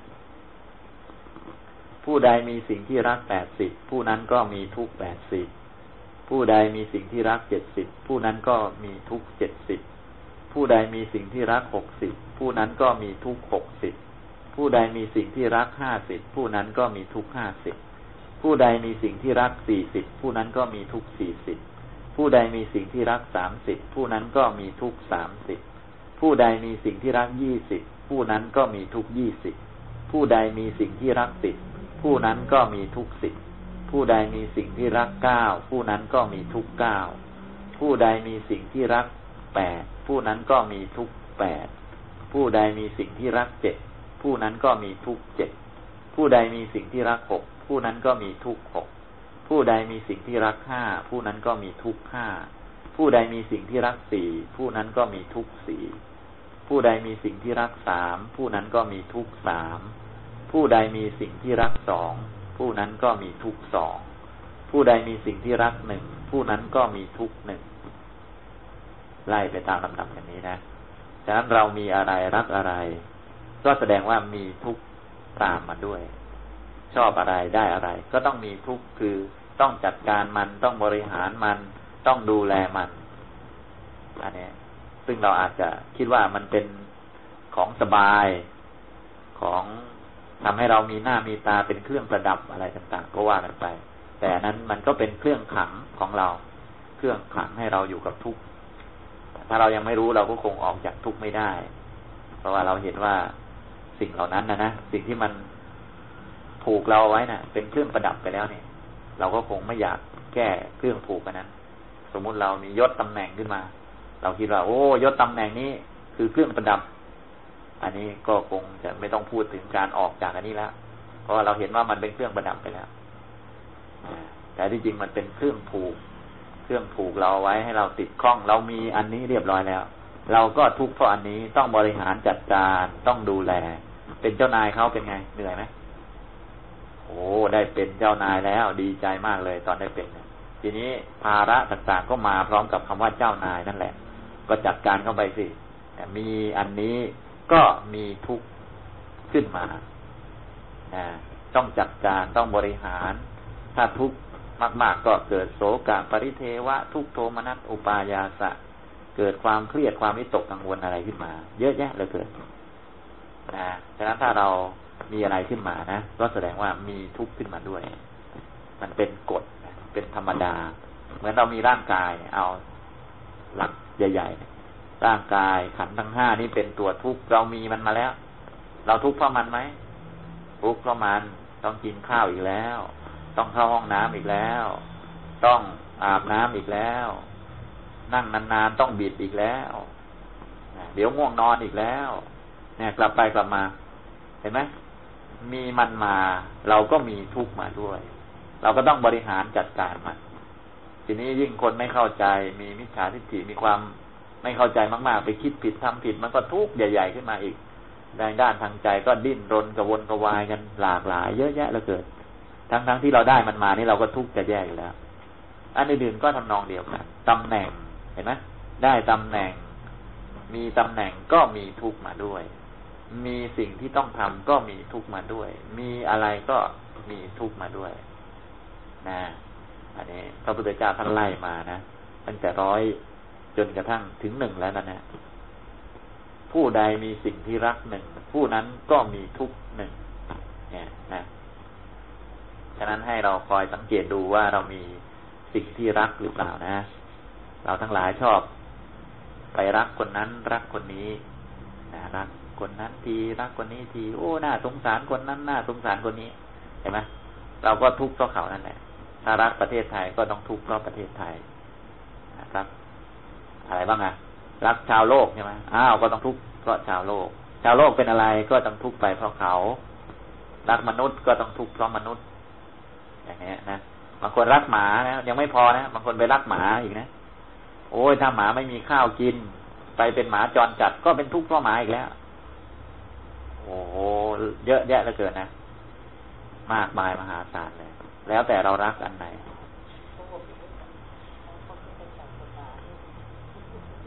ผู้ใดมีสิ่งที่รักแปดสิบผู้นั้นก็มีทุกข์แปดสิบผู้ใดมีสิ่งที่รักเจ็ดสิบผู้นั้นก็มีทุกข์เจ็ดสิบผู้ใดมีสิ่งที่รักหกสิบผู้นั้นก็มีทุกข์หกสิบผู้ใดมีสิ่งที่รักห้าสิบผู้นั้นก็มีทุกข์ห้าสิบผู้ใดมีสิ่งที่รักสี่สิบผู้นั้นก็มีทุกข์สี่สิบผู้ใดมีสิ่งที่รักสามสิบผู้นั้นก็มีทุกข์สามสิบผู้ใดมีสิ่งที่รักยี่สิบผู้นั้นก็มีทุกข์ยี่สิบผู้ใดมีสิ่งที่รักสิบผู้นั้นก็มีทุกข์สิบผู้ใดมีสิ่งที่รักเก้าผู้นั้นก็มีทุกข์เก้าผู้ใดมีสิ่งที่รักแปดผู้นั้นก็มีทุกข์แปดผู้ใดมีสิ่งที่รักเจ็ดผู้นั้นก็มีทุกข์เจ็ดผู้ใดมีสิ่งที่รักหกผู้นั้นก็มีทุกข์หกผู้ใดมีสิ่งที่รักห้าผู้นั้นก็มีทุกข์ห้าผู้ใดมีสิ่งที่รักสี่ผู้นั้นก็มีทุกข์สี่ผู้ใดมีสิ่งที่รักสามผู้นั้นก็มีทุกข์สามผู้ใดมีสิ่งที่รักสองผู้นั้นก็มีทุกข์สองผู้ใดมีสิ่งที่รักหนึ่งผู้นั้นก็มีทุกข์หนึ่งไล่ไปตามลำดับอย่างนี้นะฉะนั้นเรามีอะไรรักอะไรก็แสดงว่ามีทุกข์ตามมาด้วยชอบอะไรได้อะไรก็ต้องมีทุกข์คือต้องจัดการมันต้องบริหารมันต้องดูแลมันอันนี้ซึ่งเราอาจจะคิดว่ามันเป็นของสบายของทำให้เรามีหน้ามีตาเป็นเครื่องประดับอะไรต่างๆก็ว่ากันไปแต่นั้นมันก็เป็นเครื่องขังของเราเครื่องขังให้เราอยู่กับทุกข์ถ้าเรายังไม่รู้เราก็คงออกจากทุกข์ไม่ได้เพราะว่าเราเห็นว่าสิ่งเหล่านั้นนะนะสิ่งที่มันผูกเราไว้นะ่ะเป็นเครื่องประดับไปแล้วเนี่ยเราก็คงไม่อยากแก้เครื่องผูกกันนั้นสมมุติเรามียศตำแหน่งขึ้นมาเราคิดว่าโอ้ยศตำแหน่งนี้คือเครื่องประดับอันนี้ก็คงจะไม่ต้องพูดถึงการออกจากอันนี้แล้วเพราะว่าเราเห็นว่ามันเป็นเครื่องประดับไปแล้วแต่ที่จริงมันเป็นเครื่องผูกเครื่องผูกเราไว้ให้เราติดข้องเรามีอันนี้เรียบร้อยแล้วเราก็ทุกข์เพราะอันนี้ต้องบริหารจัดการต้องดูแลเป็นเจ้านายเขาเป็นไงเหนื่อยไหมโอ้ได้เป็นเจ้านายแล้วดีใจมากเลยตอนได้เป็นทีนี้ภาระต่างๆก็มาพร้อมกับคำว่าเจ้านายนั่นแหละก็จัดการเข้าไปสิแต่มีอันนี้ก็มีทุกข์ขึ้นมาต้องจัดการต้องบริหารถ้าทุกข์มากๆก็เกิดโศกะปริเทวะทุกขโทมนัสอุปายาสะเกิดความเครียดความวิตกกังวลอะไรขึ้นมาเยอะแยะเลยเกิดนะฉะนั้นถ้าเรามีอะไรขึ้นมานะก็แสดงว่ามีทุกข์ขึ้นมาด้วยมันเป็นกฎเป็นธรรมดาเหมือนเรามีร่างกายเอาหลักใหญ่ๆร่างกายขันธ์ทั้งห้านี้เป็นตัวทุกข์เรามีมันมาแล้วเราทุกข์เพราะมันไหมทุกข์เพราะมันต้องกินข้าวอีกแล้วต้องเข้าห้องน้ำอีกแล้วต้องอาบน้ำอีกแล้วนั่งนานๆต้องบิดอีกแล้วเดี๋ยวง่วงนอนอีกแล้วเนี่ยกลับไปกลับมาเห็นไหมมีมันมาเราก็มีทุกข์มาด้วยเราก็ต้องบริหารจัดการมันทีนี้ยิ่งคนไม่เข้าใจมีมิจฉาทิฏฐิมีความไม่เข้าใจมากๆไปคิดผิดทำผิดมันก็ทุกข์ใหญ่ๆขึ้นมาอีกในด้านทางใจก็ดิ้นรนกระวนกระวายกันหลากหลายเยอะแยะเหลือเกินทั้งๆที่เราได้มันมานี่เราก็ทุกข์จะแย่อยู่แล้วอันอื่นๆก็ทำนองเดียวกันตำแหน่งเห็นไหมได้ตำแหน่งมีตำแหน่งก็มีทุกข์มาด้วยมีสิ่งที่ต้องทำก็มีทุกข์มาด้วยมีอะไรก็มีทุกข์มาด้วยนะอันนี้พระพุทธเจ้าท่านไล่มานะตั้งแต่ร้อยจนกระทั่งถึงหนึ่งแล้วนะเนี่ยผู้ใดมีสิ่งที่รักหนึ่งผู้นั้นก็มีทุกข์หนึ่งเนี่ยนะฉะนั้นให้เราคอยสังเกตดูว่าเรามีสิ่งที่รักหรือเปล่านะเราทั้งหลายชอบไปรักคนนั้นรักคนนี้นะรักคนนั้นทีรักคนนี้ทีโอ้น่าสงสารคนนั้นน่าสงสารคนนี้เห็นไหมเราก็ทุกข์เพราะเขานั่นแหละถ้ารักประเทศไทยก็ต้องทุกข์เพราะประเทศไทยนะครับอะไรบ้างอ่ะรักชาวโลกใช่ไหมอ้าวก็ต้องทุกข์เพราะชาวโลกชาวโลกเป็นอะไรก็ต้องทุกข์ไปเพราะเขารักมนุษย์ก็ต้องทุกข์เพราะมนุษย์อย่างนี้นะบางคนรักหมานะยังไม่พอนะบางคนไปรักหมาอีกนะโอ้ยถ้าหมาไม่มีข้าวกินไปเป็นหมาจรจัดก็เป็นทุกข์เพราะหมาอีกแล้วโอ้โหเยอะแยะเหลือเกินนะมากมายมหาศาลเลยแล้วแต่เรารักอันไหน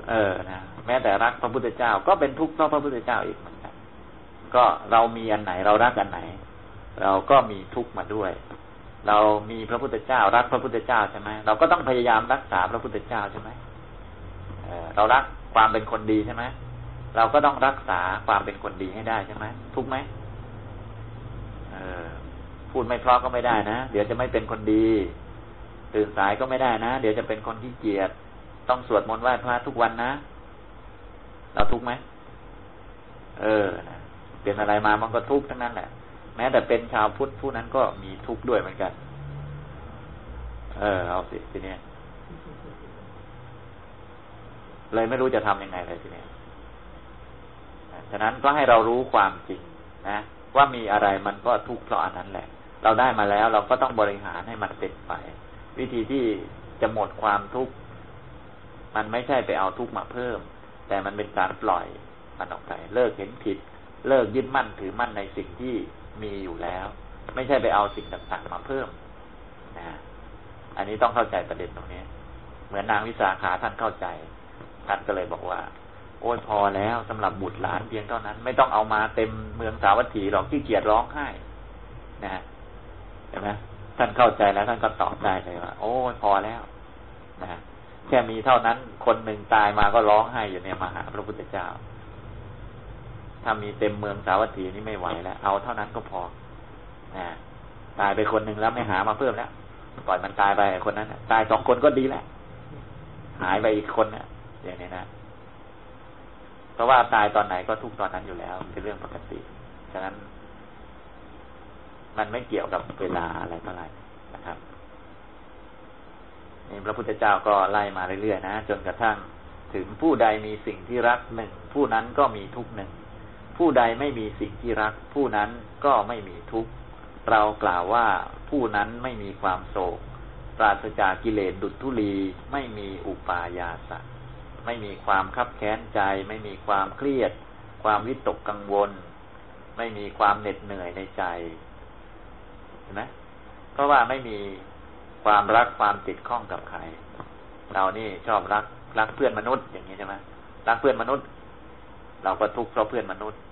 เออนะแม้แต่รักพระพุทธเจ้าก็เป็นทุกข์เพราะพระพุทธเจ้าอีกเหมือนกันก็เรามีอันไหนเรารักอันไหนเราก็มีทุกข์มาด้วยเรามีพระพุทธเจ้ารักพระพุทธเจ้าใช่ไหมเราก็ต้องพยายามรักษาพระพุทธเจ้าใช่ไหมเออเรารักความเป็นคนดีใช่ไหมเราก็ต้องรักษาความเป็นคนดีให้ได้ใช่ไหมทุกไหมเออพูดไม่เพราะก็ไม่ได้นะเดี๋ยวจะไม่เป็นคนดีตื่นสายก็ไม่ได้นะเดี๋ยวจะเป็นคนขี้เกียจต้องสวดมนต์ไหว้พระทุกวันนะเราทุกไหมเออนะเป็นอะไรมามันก็ทุกข์ทั้งนั้นแหละแม้แต่เป็นชาวพุทธผู้นั้นก็มีทุกข์ด้วยเหมือนกันเออเอาสิทีนี้เลยไม่รู้จะทำยังไงเลยทีนี้ฉะนั้นก็ให้เรารู้ความจริงนะว่ามีอะไรมันก็ทุกข์เพราะอันนั้นแหละเราได้มาแล้วเราก็ต้องบริหารให้มันเป็นไปวิธีที่จะหมดความทุกข์มันไม่ใช่ไปเอาทุกข์มาเพิ่มแต่มันเป็นการปล่อยมันออกไปเลิกเห็นผิดเลิกยึดมั่นถือมั่นในสิ่งที่มีอยู่แล้วไม่ใช่ไปเอาสิ่งต่างๆมาเพิ่มนะอันนี้ต้องเข้าใจประเด็นตรงนี้เหมือนนางวิสาขาท่านเข้าใจท่านก็เลยบอกว่าโอ้ยพอแล้วสำหรับบุตรหลานเพียงเท่านั้นไม่ต้องเอามาเต็มเมืองสาวัตถีหรอกขี้เกียจร้องไห้นะเห็นไหมท่านเข้าใจแล้วท่านก็ตอบได้เลยว่าโอ้ยพอแล้วนะแค่มีเท่านั้นคนหนึ่งตายมาก็ร้องไห้อยู่เนี่ยมาหาพระพุทธเจ้าถ้ามีเต็มเมืองสาวัตถีนี่ไม่ไหวแล้วเอาเท่านั้นก็พอนะตายไปคนหนึ่งแล้วไม่หามาเพิ่มแล้วปล่อยมันตายไปคนนั้นตายสองคนก็ดีแล้วหายไปอีกคนเนี่ยอย่างนี้นะเพราะว่าตายตอนไหนก็ทุกตอนนั้นอยู่แล้วเป็นเรื่องปกติฉะนั้นมันไม่เกี่ยวกับเวลาอะไรเท่าไหร่นะครับนี่พระพุทธเจ้าก็ไล่มาเรื่อยๆนะจนกระทั่งถึงผู้ใดมีสิ่งที่รักหนึ่งผู้นั้นก็มีทุกข์หนึ่งผู้ใดไม่มีสิ่งที่รักผู้นั้นก็ไม่มีทุกข์เรากล่าวว่าผู้นั้นไม่มีความโศกปราศจากกิเลสดุจธุลีไม่มีอุปายาสะไม่มีความคับแค้นใจไม่มีความเครียดความวิตกกังวลไม่มีความเหน็ดเหนื่อยในใจเห็นไหมเพราะว่าไม่มีความรักความติดข้องกับใครเรานี่ชอบรักรักเพื่อนมนุษย์อย่างนี้ใช่ไหมรักเพื่อนมนุษย์เราก็ทุกข์เพราะเพื่อนมนุษย์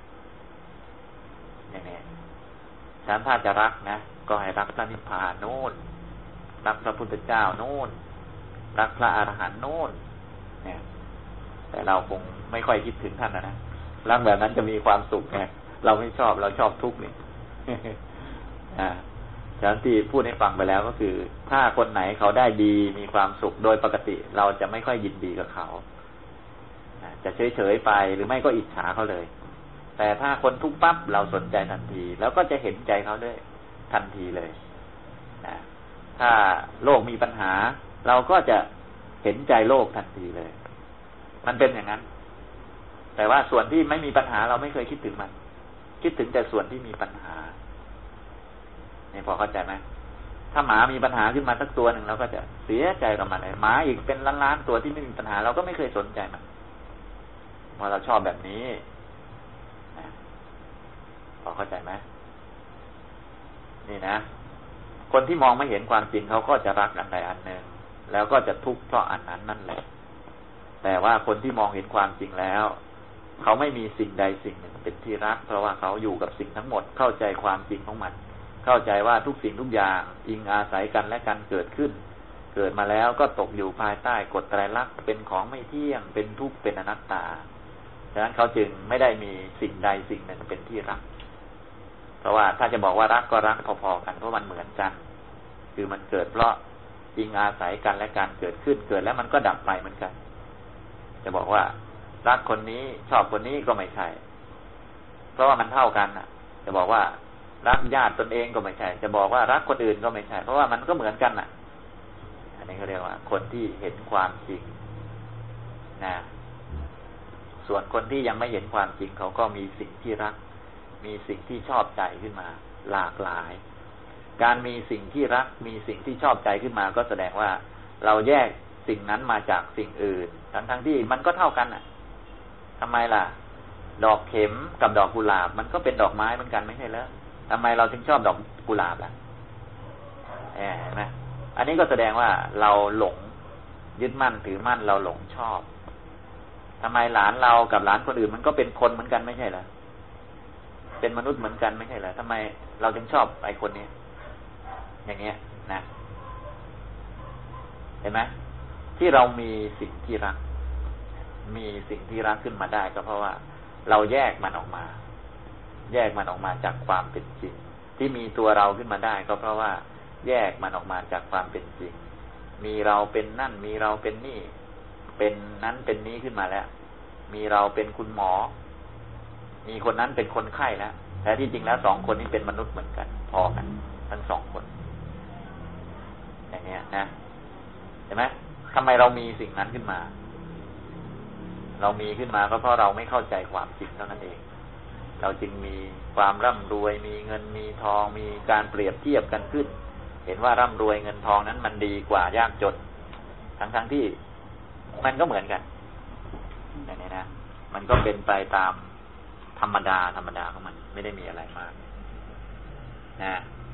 อย่างนี้ฉันถ้าจะรักนะก็ให้รักพระนิพพานโน่นรักพระพุทธเจ้าโน่นรักพระอรหันต์โน่นเนี่ยแต่เราคงไม่ค่อยคิดถึงท่านนะนะรักแบบนั้นจะมีความสุขไงเราไม่ชอบเราชอบทุกข์นี่ อ่าฉะนั้นที่พูดให้ฟังไปแล้วก็คือถ้าคนไหนเขาได้ดีมีความสุขโดยปกติเราจะไม่ค่อยยินดีกับเขาจะเฉยๆไปหรือไม่ก็อิจฉาเขาเลยแต่ถ้าคนทุกข์ปั๊บเราสนใจทันทีแล้วก็จะเห็นใจเขาด้วยทันทีเลยนะถ้าโลกมีปัญหาเราก็จะเห็นใจโลกทันทีเลยมันเป็นอย่างนั้นแต่ว่าส่วนที่ไม่มีปัญหาเราไม่เคยคิดถึงมันคิดถึงแต่ส่วนที่มีปัญหานี่พอเข้าใจไหมถ้าหมามีปัญหาขึ้นมาสักตัวหนึ่งเราก็จะเสียใจกับมันเลยหมาอีกเป็นล้านๆตัวที่ไม่มีปัญหาเราก็ไม่เคยสนใจมันเพราะเราชอบแบบนี้พอเข้าใจไหมนี่นะคนที่มองไม่เห็นความจริงเขาก็จะรักอันใดอันหนึ่งแล้วก็จะทุกข์เพราะอันนั้นนั่นแหละแต่ว่าคนที่มองเห็นความจริงแล้วเขาไม่มีสิ่งใดสิ่งหนึ่งเป็นที่รักเพราะว่าเขาอยู่กับสิ่งทั้งหมดเข้าใจความจริงของมันเข้าใจว่าทุกสิ่งทุกอย่างอิงอาศัยกันและกันเกิดขึ้นเกิดมาแล้วก็ตกอยู่ภายใต้กฎไตรลักษณ์เป็นของไม่เที่ยงเป็นทุกข์เป็นอนัตตาฉะนั้นเขาจึงไม่ได้มีสิ่งใดสิ่งหนึ่งเป็นที่รักเพราะว่าถ้าจะบอกว่ารักก็รักพอๆกันเพราะมันเหมือนกันคือมันเกิดเพราะอิงอาศัยกันและการเกิดขึ้นเกิดแล้วมันก็ดับไปเหมือนกันจะบอกว่ารักคนนี้ชอบคนนี้ก็ไม่ใช่เพราะว่ามันเท่ากันน่ะจะบอกว่ารักญาติตนเองก็ไม่ใช่จะบอกว่ารักคนอื่นก็ไม่ใช่เพราะว่ามันก็เหมือนกันน่ะอันนี้เขาเรียกว่าคนที่เห็นความจริงนะส่วนคนที่ยังไม่เห็นความจริงเขาก็มีสิ่งที่รักมีสิ่งที่ชอบใจขึ้นมาหลากหลายการมีสิ่งที่รักมีสิ่งที่ชอบใจขึ้นมาก็แสดงว่าเราแยกสิ่งนั้นมาจากสิ่งอื่นทั้งๆที่มันก็เท่ากันน่ะทำไมล่ะดอกเข็มกับดอกกุหลาบมันก็เป็นดอกไม้เหมือนกันไม่ใช่เหรอทำไมเราถึงชอบดอกกุหลาบล่ะเห็นไหมอันนี้ก็แสดงว่าเราหลงยึดมั่นถือมั่นเราหลงชอบทำไมหลานเรากับหลานคนอื่นมันก็เป็นคนเหมือนกันไม่ใช่เหรอเป็นมนุษย์เหมือนกันไม่ใช่เหรอทำไมเราจึงชอบไอ้คนนี้อย่างเงี้ยนะเห็นไหมที่เรามีสิ่งที่รักมีสิ่งที่รักขึ้นมาได้ก็เพราะว่าเราแยกมันออกมาแยกมันออกมาจากความเป็นจริงที่มีตัวเราขึ้นมาได้ก็เพราะว่าแยกมันออกมาจากความเป็นจริงมีเราเป็นนั่นมีเราเป็นนี่เป็นนั้นเป็นนี้ขึ้นมาแล้วมีเราเป็นคุณหมอมีคนนั้นเป็นคนไข้แล้วแต่ที่จริงแล้วสองคนนี้เป็นมนุษย์เหมือนกันพอกันทั้งสองคนอย่างเงี้ยนะเห็นไหมทำไมเรามีสิ่งนั้นขึ้นมาเรามีขึ้นมาก็เพราะเราไม่เข้าใจความจริงเท่านั้นเองเราจึงมีความร่ำรวยมีเงินมีทองมีการเปรียบเทียบกันขึ้นเห็นว่าร่ำรวยเงินทองนั้นมันดีกว่ายากจนทั้งทั้งที่มันก็เหมือนกันอย่างนี้นะมันก็เป็นไปตามธรรมดาธรรมดาของมันไม่ได้มีอะไรมากนะ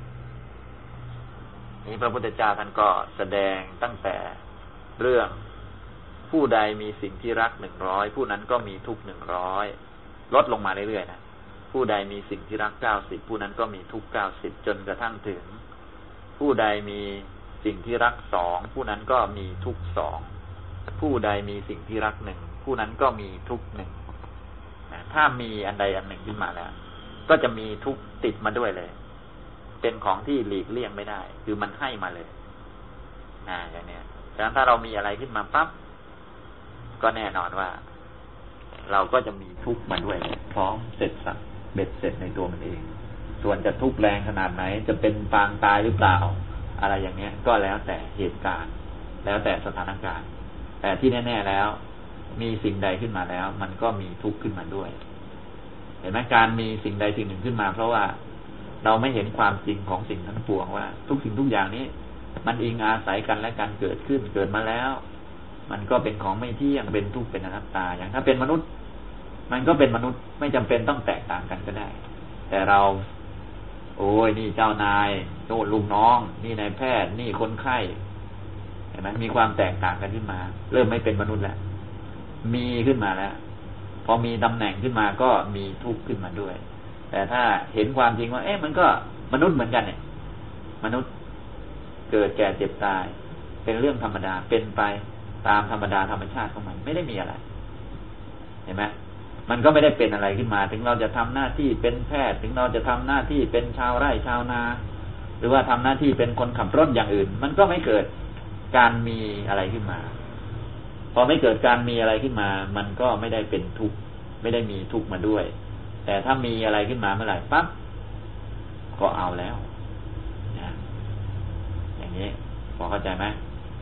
นี้พระพุทธเจ้าท่านก็แสดงตั้งแต่เรื่องผู้ใดมีสิ่งที่รักหนึ่งร้อยผู้นั้นก็มีทุกข์หนึ่งร้อยลดลงมาเรื่อยๆนะผู้ใดมีสิ่งที่รักเก้าสิบผู้นั้นก็มีทุกข์เก้าสิบจนกระทั่งถึงผู้ใดมีสิ่งที่รักสองผู้นั้นก็มีทุกข์สองผู้ใดมีสิ่งที่รักหนึ่งผู้นั้นก็มีทุกข์หนึ่งถ้ามีอันใดอันหนึ่งขึ้นมาแล้วก็จะมีทุกข์ติดมาด้วยเลยเป็นของที่หลีกเลี่ยงไม่ได้คือมันให้มาเลยนะอย่างนี้ดังนั้นถ้าเรามีอะไรขึ้นมาปั๊บก็แน่นอนว่าเราก็จะมีทุกข์มาด้วยพร้อมเสร็จสับเบ็ดเสร็จในตัวมันเองส่วนจะทุกข์แรงขนาดไหนจะเป็นปางตายหรือเปล่าอะไรอย่างเนี้ยก็แล้วแต่เหตุการณ์แล้วแต่สถานการณ์แต่ที่แน่ๆแล้วมีสิ่งใดขึ้นมาแล้วมันก็มีทุกข์ขึ้นมาด้วยเห็นไหมการมีสิ่งใดสิ่งหนึ่งขึ้นมาเพราะว่าเราไม่เห็นความจริงของสิ่งทั้งปวงว่าทุกสิ่งทุกอย่างนี้มันอิงอาศัยกันและการเกิดขึ้นเกิดมาแล้วมันก็เป็นของไม่เที่ยงเป็นทุกข์เป็นอนัตตาอย่างถ้าเป็นมนุษย์มันก็เป็นมนุษย์ไม่จำเป็นต้องแตกต่างกันก็ได้แต่เราโอ้ยนี่เจ้านายโน่นลุงน้องนี่นายแพทย์นี่คนไข้เห็นไหมมีความแตกต่างกันขึ้นมาเริ่มไม่เป็นมนุษย์แล้วมีขึ้นมาแล้วพอมีตำแหน่งขึ้นมาก็มีทุกข์ขึ้นมาด้วยแต่ถ้าเห็นความจริงว่าเอ๊ะมันก็มนุษย์เหมือนกันเนี่ยมนุษย์เกิดแก่เจ็บตายเป็นเรื่องธรรมดาเป็นไปตามธรรมดาธรรมชาติของมันไม่ได้มีอะไรเห็นไหมมันก็ไม่ได้เป็นอะไรขึ้นมาถึงเราจะทำหน้าที่เป็นแพทย์ถึงเราจะทำหน้าที่เป็นชาวไร่ชาวนาหรือว่าทำหน้าที่เป็นคนขับรถอย่างอื่นมันก็ไม่เกิดการมีอะไรขึ้นมาพอไม่เกิดการมีอะไรขึ้นมามันก็ไม่ได้เป็นทุกข์ไม่ได้มีทุกข์มาด้วยแต่ถ้ามีอะไรขึ้นมาเมื่อไหร่ปั๊บก็เอาแล้วนะอย่างนี้พอเข้าใจไหม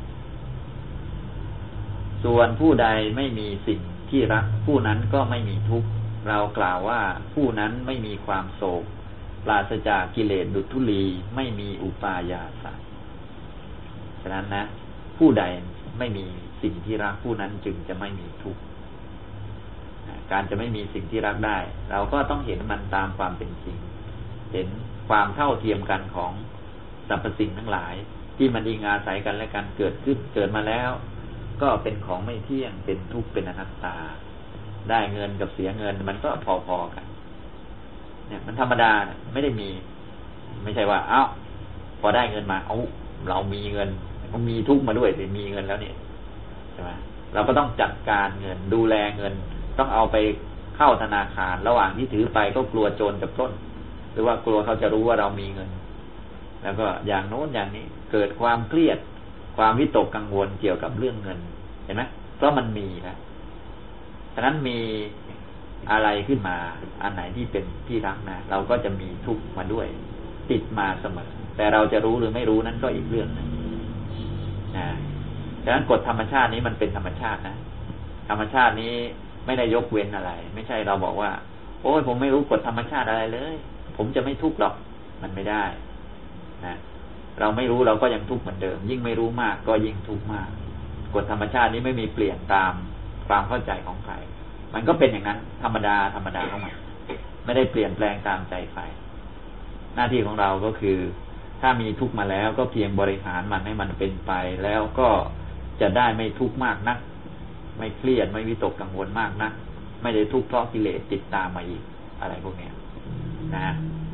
ส่วนผู้ใดไม่มีสิ่งที่รักผู้นั้นก็ไม่มีทุกข์เรากล่าวว่าผู้นั้นไม่มีความโศกปราศจากกิเลสดุจธุลีไม่มีอุปายาสะฉะนั้นนะผู้ใดไม่มีสิ่งที่รักผู้นั้นจึงจะไม่มีทุกข์การจะไม่มีสิ่งที่รักได้เราก็ต้องเห็นมันตามความเป็นจริงเห็นความเท่าเทียมกันของสรรพสิ่งทั้งหลายที่มันอิงอาศัยกันและกันเกิดขึ้นเกิดมาแล้วก็เป็นของไม่เที่ยงเป็นทุกข์เป็นอนัตตาได้เงินกับเสียเงินมันก็พอๆกันเนี่ยมันธรรมดาเนี่ยไม่ได้มีไม่ใช่ว่าเอ้าพอได้เงินมาเอาเรามีเงินก็มีทุกข์มาด้วยแต่มีเงินแล้วเนี่ยใช่ไหมเราก็ต้องจัดการเงินดูแลเงินต้องเอาไปเข้าธนาคารระหว่างที่ถือไปก็กลัวโจรจะปล้นหรือว่ากลัวเขาจะรู้ว่าเรามีเงินแล้วก็อย่างโน้นอย่างนี้เกิดความเครียดความวิตกกังวลเกี่ยวกับเรื่องเงินเห็นไหมเพราะมันมีนะฉะนั้นมีอะไรขึ้นมาอันไหนที่เป็นที่รักนะเราก็จะมีทุกข์มาด้วยติดมาเสมอแต่เราจะรู้หรือไม่รู้นั้นก็อีกเรื่องนึงนะฉะนั้นกฎธรรมชาตินี้มันเป็นธรรมชาตินะธรรมชาตินี้ไม่ได้ยกเว้นอะไรไม่ใช่เราบอกว่าโอ้ยผมไม่รู้กฎธรรมชาติอะไรเลยผมจะไม่ทุกข์หรอกมันไม่ได้นะเราไม่รู้เราก็ยังทุกข์เหมือนเดิมยิ่งไม่รู้มากก็ยิ่งทุกข์มากกฎธรรมชาตินี้ไม่มีเปลี่ยนตามความเข้าใจของใครมันก็เป็นอย่างนั้นธรรมดาธรรมดาของมันไม่ได้เปลี่ยนแปลงตามใจใครหน้าที่ของเราก็คือถ้ามีทุกข์มาแล้วก็เพียงบริหารมันให้มันเป็นไปแล้วก็จะได้ไม่ทุกข์มากนักไม่เครียดไม่วิตกกังวลมากนักไม่ได้ทุกข์เพราะกิเลสติดตามมาอีกอะไรพวกนี้นะ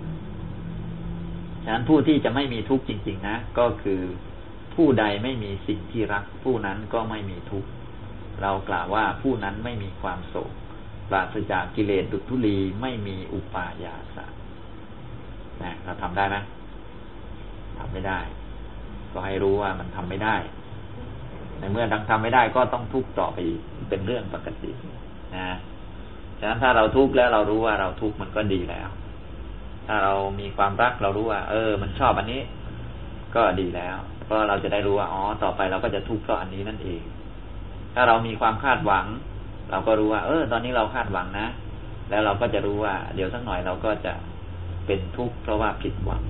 ฉะนั้นผู้ที่จะไม่มีทุกข์จริงๆนะก็คือผู้ใดไม่มีสิ่งที่รักผู้นั้นก็ไม่มีทุกข์เรากล่าวว่าผู้นั้นไม่มีความโศกปราศจากกิเลสดุจธุลีไม่มีอุปาญาสะนะเราทำได้ไหมทำไม่ได้ก็ให้รู้ว่ามันทำไม่ได้ในเมื่อดังทำไม่ได้ก็ต้องทุกข์ต่อไปเป็นเรื่องปกตินะฉะนั้นถ้าเราทุกข์แล้วเรารู้ว่าเราทุกข์มันก็ดีแล้วถ้าเรามีความรักเรารู้ว่าเออมันชอบอันนี้ก็ดีแล้วเพราะเราจะได้รู้ว่าอ๋อต่อไปเราก็จะทุกข์เพราะอันนี้นั่นเองถ้าเรามีความคาดหวังเราก็รู้ว่าเออตอนนี้เราคาดหวังนะแล้วเราก็จะรู้ว่าเดี๋ยวสักหน่อยเราก็จะเป็นทุกข์เพราะว่าผิดหวัง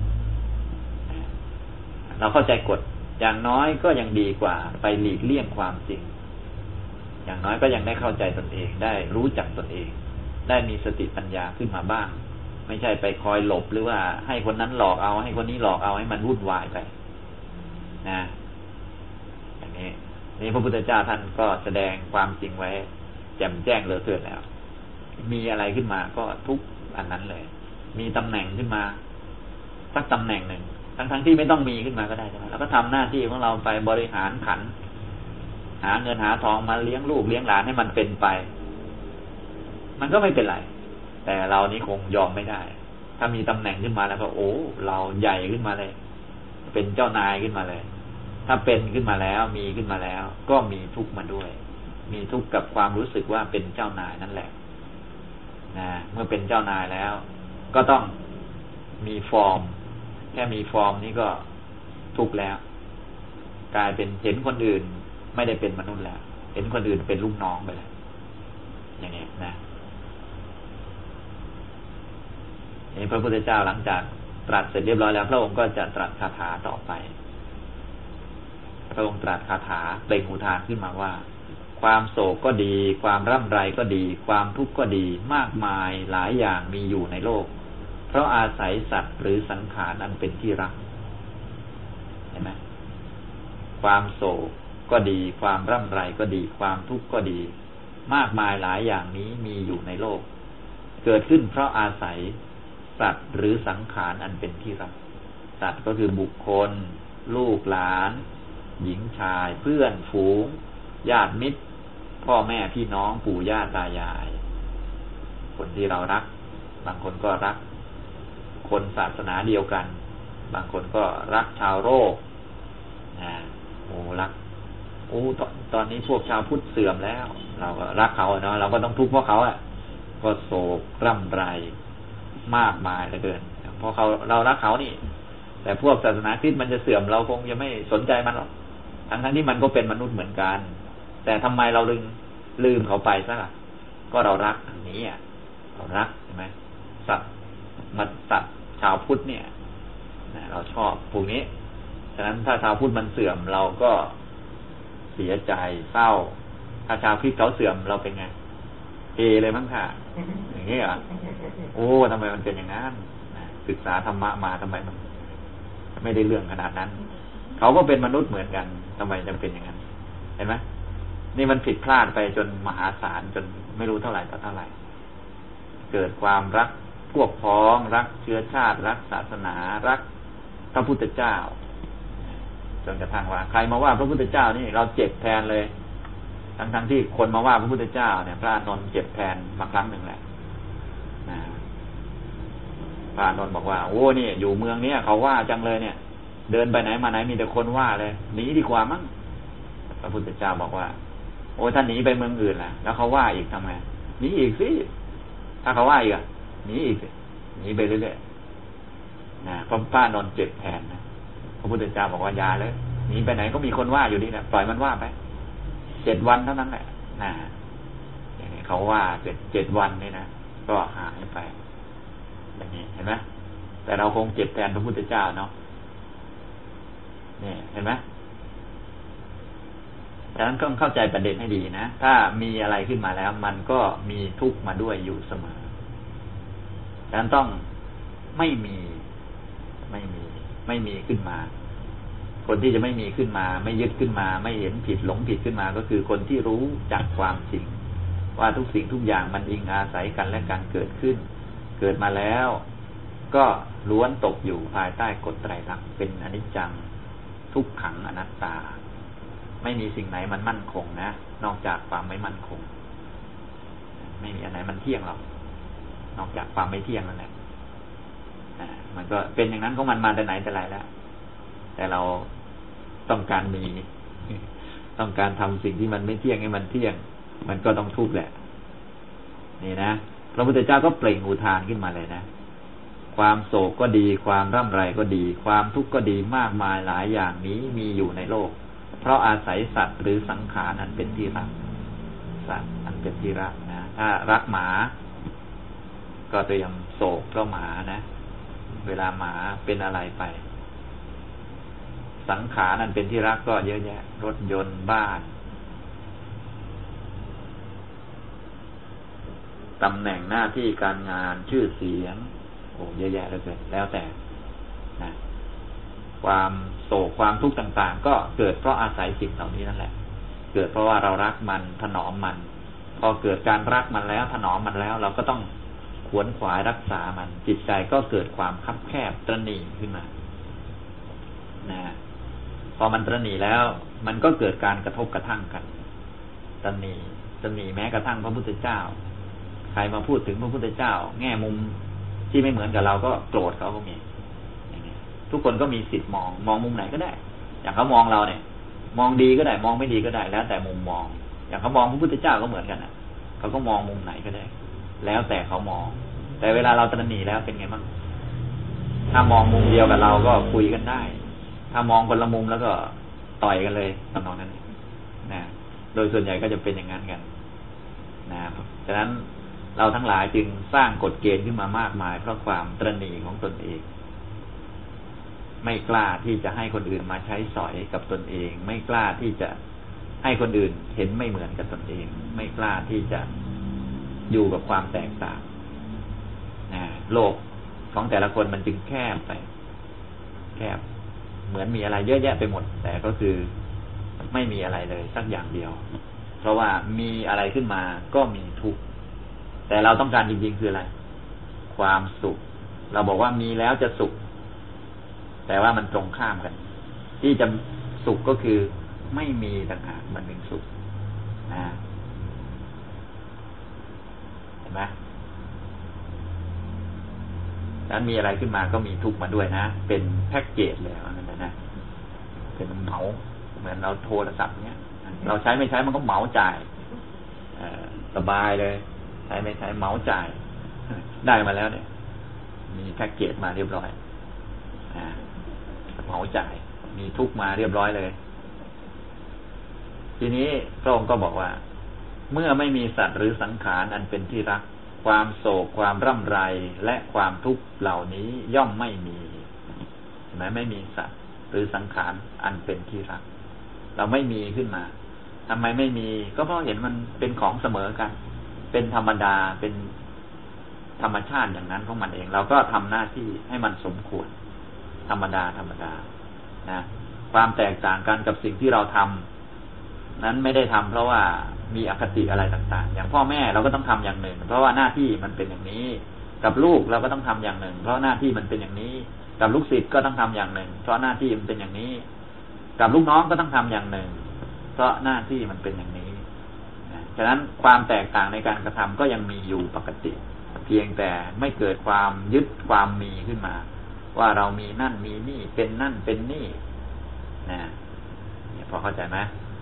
เราเข้าใจกฎอย่างน้อยก็ยังดีกว่าไปหลีกเลี่ยงความจริงอย่างน้อยก็ยังได้เข้าใจตนเองได้รู้จักตนเองได้มีสติปัญญาขึ้นมาบ้างไม่ใช่ไปคอยหลบหรือว่าให้คนนั้นหลอกเอาให้คนนี้หลอกเอาให้มันวุ่นวายไปนะอย่างนี้นี่พระพุทธเจ้าท่านก็แสดงความจริงไว้แจ่มแจ้งเลอเทอะแล้วมีอะไรขึ้นมาก็ทุกอันนั้นเลยมีตำแหน่งขึ้นมาสักตำแหน่งหนึ่งทั้งๆที่ไม่ต้องมีขึ้นมาก็ได้ใช่ไหมเราก็ทำหน้าที่ของเราไปบริหารขันหาเงินหาทองมาเลี้ยงลูกเลี้ยงหลานให้มันเป็นไปมันก็ไม่เป็นไรแต่เรานี้คงยอมไม่ได้ถ้ามีตำแหน่งขึ้นมาแล้วก็โอ้เราใหญ่ขึ้นมาเลยเป็นเจ้านายขึ้นมาเลยถ้าเป็นขึ้นมาแล้วมีขึ้นมาแล้วก็มีทุกข์มาด้วยมีทุกข์กับความรู้สึกว่าเป็นเจ้านายนั่นแหละนะเมื่อเป็นเจ้านายแล้วก็ต้องมีฟอร์มแค่มีฟอร์มนี้ก็ทุกข์แล้วกลายเป็นเห็นคนอื่นไม่ได้เป็นมนุษย์แล้วเห็นคนอื่นเป็นลูกน้องไปแล้วอย่างนี้นะนี่พระพุทธเจ้าหลังจากตรัสเสร็จเรียบร้อยแล้วพระองค์ก็จะตรัสคาถาต่อไปพระองค์ตรัสคาถาเปล่งอุทานขึ้นมาว่าความโศกก็ดีความร่ำไรก็ดีความทุกข์ก็ดีมากมายหลายอย่างมีอยู่ในโลกเพราะอาศัยสัตว์หรือสังขารอันเป็นที่รักเห็นไหมความโศกก็ดีความร่ำไรก็ดีความทุกข์ก็ดีมากมายหลายอย่างนี้มีอยู่ในโลกเกิดขึ้นเพราะอาศัยสัตว์หรือสังขารอันเป็นที่รักสัตว์ก็คือบุคคลลูกหลานหญิงชายเพื่อนฝูงญาติมิตรพ่อแม่พี่น้องปู่ย่าตายายคนที่เรารักบางคนก็รักคนศาสนาเดียวกันบางคนก็รักชาวโลกนะโอ้รักโอ้ตอนตอนนี้พวกชาวพุทธเสื่อมแล้วเราก็รักเขาเนาะเราก็ต้องทุกข์เพราะเขาอ่ะก็โศกร่ำไรมากมายเหลือเกินเพราะเขาเรารักเขานี่แต่พวกศาสนาคริสต์มันจะเสื่อมเราคงจะไม่สนใจมันหรอกทั้งทั้งที่มันก็เป็นมนุษย์เหมือนกันแต่ทำไมเราลืมลืมเขาไปซะล่ะก็เรารักอันนี้อ่ะเรารักใช่ไหมสัตว์มันสัตว์ชาวพุทธเนี่ยนะเราชอบพวกนี้ฉะนั้นถ้าชาวพุทธมันเสื่อมเราก็เสียใจเศร้าถ้าชาวคริสต์เขาเสื่อมเราเป็นไงเอเลยมั้งค่ะอย่างนี้อ่ะโอ้ทำไมมันเป็นอย่างนั้นศึกษาธรรมะมาทำไมมันไม่ได้เรื่องขนาดนั้นเขาก็เป็นมนุษย์เหมือนกันทำไมจะเป็นอย่างนั้นเห็นไหมนี่มันผิดพลาดไปจนมหาศาลจนไม่รู้เท่าไหร่ต่อเท่าไหร่เกิดความรักพวกพ้องรักเชื้อชาติรักศาสนารักพระพุทธเจ้าจนกระทั่งว่าใครมาว่าพระพุทธเจ้านี่เราเจ็บแทนเลยทั้งทั้งที่คนมาว่าพระพุทธเจ้าเนี่ยพระอานนท์เจ็บแทนมาครั้งหนึ่งแหละพระอานนท์บอกว่าโอ้นี่อยู่เมืองเนี้ยเขาว่าจังเลยเนี่ยเดินไปไหนมาไหนมีแต่คนว่าเลยหนีดีกว่ามั้งพระพุทธเจ้าบอกว่าโอ้ท่านหนีไปเมืองอื่นแหละแล้วเขาว่าอีกทำไงหนีอีกสิถ้าเขาว่าอีกอ่ะหนีอีกสิหนีไปเรื่อยๆนะพระพระอานนท์เจ็บแทนนะพระพุทธเจ้าบอกว่าอย่าเลยหนีไปไหนก็มีคนว่าอยู่ดีนะปล่อยมันว่าไปเจ็ดวันเท่านั้นแหละนะอย่างนี้เขาว่าเจ็ดเจ็ดวันนี่นะก็หายไปอย่างนี้เห็นไหมแต่เราคงเจ็บแทนพระพุทธเจ้าเนาะนี่เห็นไหมดังนั้นต้องเข้าใจประเด็นให้ดีนะถ้ามีอะไรขึ้นมาแล้วมันก็มีทุกข์มาด้วยอยู่เสมอดังนั้นต้องไม่มีไม่มีไม่มีขึ้นมาคคนที่จะไม่มีขึ้นมาไม่ยึดขึ้นมาไม่เห็นผิดหลงผิดขึ้นมาก็คือคนที่รู้จักความจริงว่าทุกสิ่งทุกอย่างมันอิงอาศัยกันและการเกิดขึ้นเกิดมาแล้วก็ล้วนตกอยู่ภายใต้กฎไตรลักษณ์เป็นอนิจจังทุกขังอนัตตาไม่มีสิ่งไหนมันมั่นคงนะนอกจากความไม่มั่นคงไม่มีอันไหนมันเที่ยงหรอกนอกจากความไม่เที่ยงนั่นแหละมันก็เป็นอย่างนั้นของมันมาแต่ไหนแต่ไรแล้วแต่เราต้องการมีต้องการทำสิ่งที่มันไม่เที่ยงให้มันเที่ยงมันก็ต้องทุกข์แหละนี่นะพระพุทธเจ้าก็เปล่งอุทานขึ้นมาเลยนะความโศกก็ดีความร่ำไรก็ดีความทุกข์ก็ดีมากมายหลายอย่างนี้มีอยู่ในโลกเพราะอาศัยสัตว์หรือสังขารอันเป็นที่รักสัตว์อันเป็นที่รักนะถ้ารักหมาก็เตรียมโศกก็หมานะเวลาหมาเป็นอะไรไปสังขารอันเป็นที่รักก็เยอะแยะรถยนต์บ้านตำแหน่งหน้าที่การงานชื่อเสียงโอ้เยอะแยะเลยแล้วแต่นะความโศกความทุกข์ต่างๆก็เกิดเพราะอาศัยสิ่งเหล่านี้นั่นแหละเกิดเพราะว่าเรารักมันถนอมมันพอเกิดการรักมันแล้วถนอมมันแล้วเราก็ต้องขวนขวายรักษามันจิตใจก็เกิดความคับแคบตระหนี่ขึ้นมานะพอมันตระหนี่แล้วมันก็เกิดการกระทบกระทั่งกันตระหนี่ตระหนี่แม้กระทั่งพระพุทธเจ้าใครมาพูดถึงพระพุทธเจ้าแง่มุมที่ไม่เหมือนกับเราก็โกรธเขาก็มีทุกคนก็มีสิทธิ์มองมองมุมไหนก็ได้อย่างเขามองเราเนี่ยมองดีก็ได้มองไม่ดีก็ได้แล้วแต่มุมมองอย่างเขามองพระพุทธเจ้าก็เหมือนกันนะเขาก็มองมุมไหนก็ได้แล้วแต่เขามองแต่เวลาเราตระหนี่แล้วเป็นไงบ้างถ้ามองมุมเดียวกับเราก็คุยกันได้ถ้ามองคนละมุมแล้วก็ต่อยกันเลยตำนองนั้นนะโดยส่วนใหญ่ก็จะเป็นอย่างนั้นกันนะฉะนั้นเราทั้งหลายจึงสร้างกฎเกณฑ์ขึ้นมามากมายเพราะความตระหนี่ของตนเองไม่กล้าที่จะให้คนอื่นมาใช้สอยกับตนเองไม่กล้าที่จะให้คนอื่นเห็นไม่เหมือนกับตนเองไม่กล้าที่จะอยู่กับความแตกต่างนะโลกของแต่ละคนมันจึงแคบไปแคบเหมือนมีอะไรเยอะแยะไปหมดแต่ก็คือไม่มีอะไรเลยสักอย่างเดียวเพราะว่ามีอะไรขึ้นมาก็มีทุกข์แต่เราต้องการจริงๆคืออะไรความสุขเราบอกว่ามีแล้วจะสุขแต่ว่ามันตรงข้ามกันที่จะสุขก็คือไม่มีต่างหากมันเป็นสุขนะเห็นไหมนั้นมีอะไรขึ้นมาก็มีทุกข์มาด้วยนะเป็นแพ็กเกจเลยนั่นนะนะเป็นเหมาเหมือนเราโทรศัพท์เนี้ยเราใช้ไม่ใช้มันก็เหมาจ่ายสบายเลยใช้ไม่ใช้เหมาจ่ายได้มาแล้วเนี่ยมีแพ็กเกจมาเรียบร้อยเหมาจ่ายมีทุกข์มาเรียบร้อยเลยทีนี้พระองค์ก็บอกว่าเมื่อไม่มีสัตว์หรือสังขารอันเป็นที่รักความโศกความร่ำไรและความทุกข์เหล่านี้ย่อมไม่มีเห็นไหมไม่มีสัตว์หรือสังขารอันเป็นที่รักเราไม่มีขึ้นมาทำไมไม่มีก็เพราะเห็นมันเป็นของเสมอกันเป็นธรรมดาเป็นธรรมชาติอย่างนั้นของมันเองเราก็ทำหน้าที่ให้มันสมควรธรรมดาธรรมดานะความแตกต่างกันกับสิ่งที่เราทำนั้นไม่ได้ทำเพราะว่ามีอคติอะไรต่างๆอย่างพ่อแม่เราก็ต้องทำอย่างหนึ่งเพราะว่าหน้าที่มันเป็นอย่างนี้กับลูกเราก็ต้องทำอย่างหนึ่งเพราะหน้าที่มันเป็นอย่างนี้กับลูกศิษย์ก็ต้องทำอย่างหนึ่งเพราะหน้าที่มันเป็นอย่างนี้กับลูกน้องก็ต้องทำอย่างหนึ่งเพราะหน้าที่มันเป็นอย่างนี้ฉะนั้นความแตกต่างในการกระทำก็ยังมีอยู่ปกติเพียงแต่ไม่เกิดความยึดความมีขึ้นมาว่าเรามีนั่นมีนี่เป็นนั่นเป็นนี่นะพอเข้าใจไหม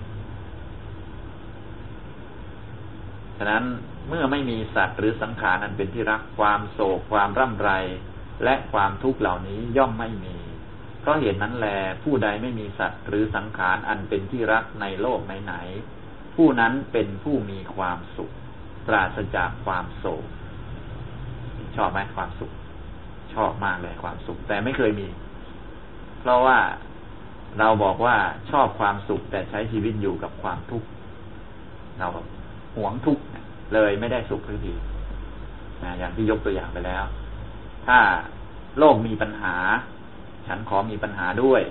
ฉะนั้นเมื่อไม่มีสัตว์หรือสังขารอันเป็นที่รักความโศกความร่ำไรและความทุกข์เหล่านี้ย่อมไม่มีเพราะเหตุนั้นแลผู้ใดไม่มีสัตว์หรือสังขารอันเป็นที่รักในโลกไหนๆผู้นั้นเป็นผู้มีความสุขปราศจากความโศกชอบไหมความสุขชอบมากเลยความสุขแต่ไม่เคยมีเพราะว่าเราบอกว่าชอบความสุขแต่ใช้ชีวิตอยู่กับความทุกข์เราหวงทุกข์เลยไม่ได้สุขสักทีนะอย่างที่ยกตัวอย่างไปแล้วถ้าโลกมีปัญหาฉันขอมีปัญหาด้วย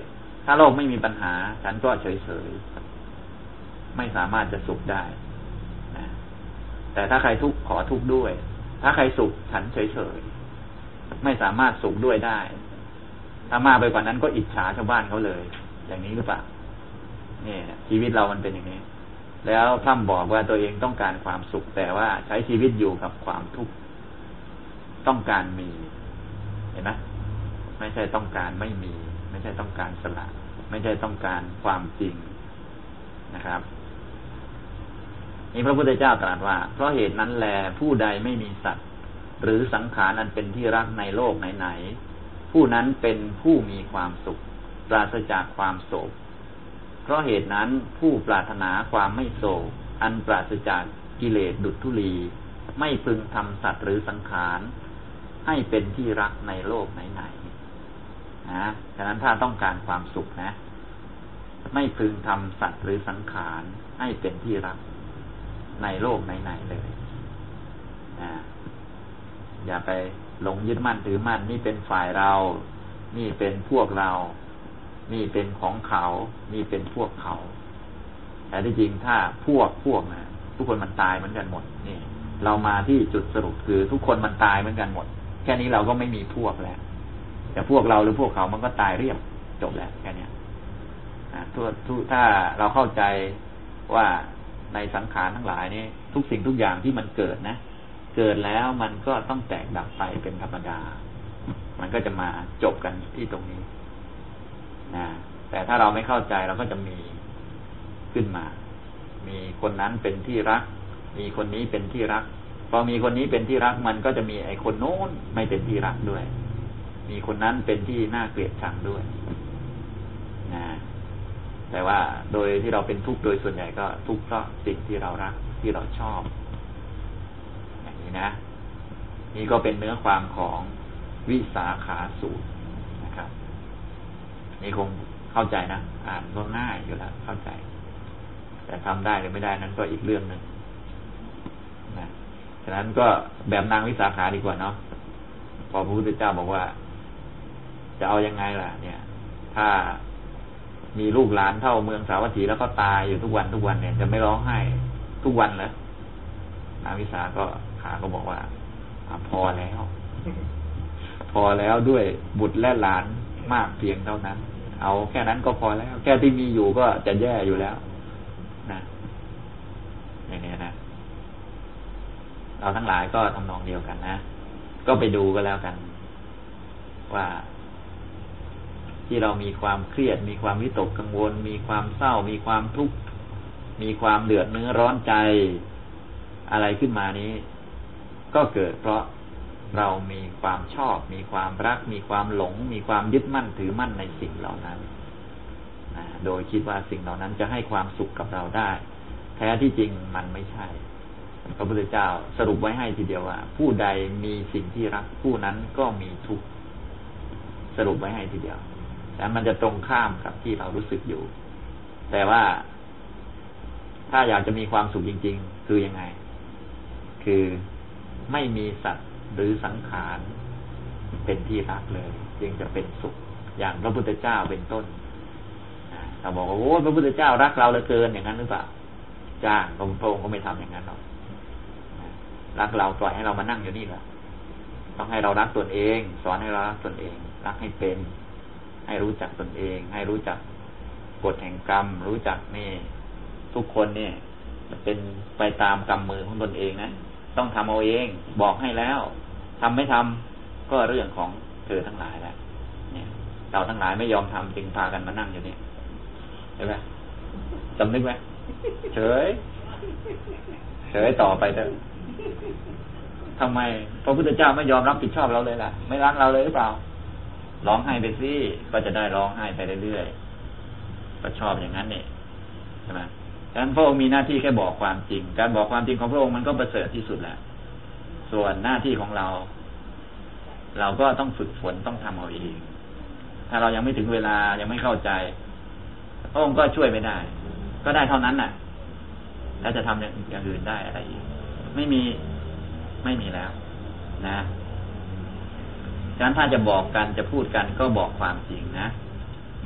ถ้าโลกไม่มีปัญหาฉันก็เฉยๆไม่สามารถจะสุขได้นะแต่ถ้าใครทุกข์ขอทุกข์ด้วยถ้าใครสุขฉันเฉยๆไม่สามารถสุขด้วยได้ถ้ามากไปกว่านั้นก็อิจฉาชาวบ้านเขาเลยอย่างนี้หรือเปล่านี่ชีวิตเรามันเป็นอย่างนี้แล้วพร่ำบอกว่าตัวเองต้องการความสุขแต่ว่าใช้ชีวิตอยู่กับความทุกข์ต้องการมีเห็นไหมไม่ใช่ต้องการไม่มีไม่ใช่ต้องการสละไม่ใช่ต้องการความจริงนะครับนี่พระพุทธเจ้าตรัสว่าเพราะเหตุนั้นแลผู้ใดไม่มีสัตว์หรือสังขารอันเป็นที่รักในโลกไหนๆผู้นั้นเป็นผู้มีความสุขปราศจากความโศกเพราะเหตุนั้นผู้ปรารถนาความไม่โศกอันปราศจากกิเลสดุจธุลีไม่พึงทำสัตว์หรือสังขารให้เป็นที่รักในโลกไหนๆนะฉะนั้นถ้าต้องการความสุขนะไม่พึงทำสัตว์หรือสังขารให้เป็นที่รักในโลกไหนๆเลยนะอย่าไปหลงยึดมั่นถือมั่นนี่เป็นฝ่ายเรานี่เป็นพวกเรานี่เป็นของเขานี่เป็นพวกเขาแต่ที่จริงถ้าพวกพวกนะทุกคนมันตายเหมือนกันหมดนี่เรามาที่จุดสรุปคือทุกคนมันตายเหมือนกันหมดแค่นี้เราก็ไม่มีพวกแล้วแต่พวกเราหรือพวกเขามันก็ตายเรียบจบแล้วแค่นี้ทุกทุกถ้าเราเข้าใจว่าในสังขารทั้งหลายนี่ทุกสิ่งทุกอย่างที่มันเกิดนะเกิดแล้วมันก็ต้องแตกดับไปเป็นธรรมดามันก็จะมาจบกันที่ตรงนี้นะแต่ถ้าเราไม่เข้าใจเราก็จะมีขึ้นมามีคนนั้นเป็นที่รักมีคนนี้เป็นที่รักพอมีคนนี้เป็นที่รักมันก็จะมีไอ้คนโน้นไม่เป็นที่รักด้วยมีคนนั้นเป็นที่น่าเกลียดชังด้วยนะแต่ว่าโดยที่เราเป็นทุกข์โดยส่วนใหญ่ก็ทุกข์เพราะสิ่งที่เรารักที่เราชอบอย่างนี้นะนี่ก็เป็นเนื้อความของวิสาขาสูตรนะครับนี่คงเข้าใจนะอ่านก็ง่ายอยู่แล้วเข้าใจแต่ทำได้หรือไม่ได้นั้นก็อีกเรื่องหนึ่งนะฉะนั้นก็แบบนางวิสาขาดีกว่าเนาะพอพระพุทธเจ้าบอกว่าจะเอายังไงล่ะเนี่ยถ้ามีลูกหลานเท่าเมืองสาวัตถีแล้วก็ตายอยู่ทุกวันทุกวันเนี่ยจะไม่ร้องไห้ทุกวันเหรอนางวิสาก็ขาก็บอกว่าพอแล้วพอแล้วด้วยบุตรและหลานมากเพียงเท่านั้นเอาแค่นั้นก็พอแล้วแค่ที่มีอยู่ก็จะแย่อยู่แล้วนะอย่างนี้นะเราทั้งหลายก็ทำนองเดียวกันนะก็ไปดูก็แล้วกันว่าที่เรามีความเครียดมีความวิตกกังวลมีความเศร้ามีความทุกข์มีความเดือดเนื้อร้อนใจอะไรขึ้นมานี้ก็เกิดเพราะเรามีความชอบมีความรักมีความหลงมีความยึดมั่นถือมั่นในสิ่งเหล่านั้นโดยคิดว่าสิ่งเหล่านั้นจะให้ความสุขกับเราได้แท้ที่จริงมันไม่ใช่พระพุทธเจ้าสรุปไว้ให้ทีเดียวว่าผู้ใดมีสิ่งที่รักผู้นั้นก็มีทุกข์สรุปไว้ให้ทีเดียวแต่มันจะตรงข้ามกับที่เรารู้สึกอยู่แต่ว่าถ้าอยากจะมีความสุขจริงๆคือยังไงคือไม่มีสัตว์หรือสังขารเป็นที่รักเลยจึงจะเป็นสุขอย่างพระพุทธเจ้าเป็นต้นเราบอกว่าโอ้พระพุทธเจ้ารักเราเหลือเกินอย่างนั้นหรือเปล่าจ้างพระองค์ก็ไม่ทำอย่างนั้นหรอกรักเราปล่อยให้เรามานั่งอยู่นี่แหละต้องให้เรารักตนเองสอนให้เรารักตนเองรักให้เป็นให้รู้จักตนเองให้รู้จักกฎแห่งกรรมรู้จักนี่ทุกคนเนี่ยเป็นไปตามกรรมมือของตนเองนะต้องทำเอาเองบอกให้แล้วทำไม่ทำก็เรื่องของเธอทั้งหลายแหละเนี่ยเราทั้งหลายไม่ยอมทำจึงพากันมานั่งอยู่นี่เห็นไหมจำนึกไหมเฉยเฉยต่อไปเถอะทำไมพระพุทธเจ้าไม่ยอมรับผิดชอบเราเลยล่ะไม่รักเราเลยหรือเปล่าร้องไห้ไปสิก็จะได้ร้องไห้ไปเรื่อยๆก็ชอบอย่างนั้นเนี่ยใช่ไหมฉะนั้นพระองค์มีหน้าที่แค่บอกความจริงการบอกความจริงของพระองค์มันก็ประเสริฐที่สุดแหละส่วนหน้าที่ของเรา เราก็ต้องฝึกฝนต้องทำเอาเองถ้าเรายังไม่ถึงเวลายังไม่เข้าใจพระองค์ก็ช่วยไม่ได้ก็ได้เท่านั้นน่ะแล้วจะทำอย่างอื่นได้อะไรอีกไม่มีไม่มีแล้วนะฉะนั้นถ้าจะบอกกันจะพูดกันก็บอกความจริงนะไ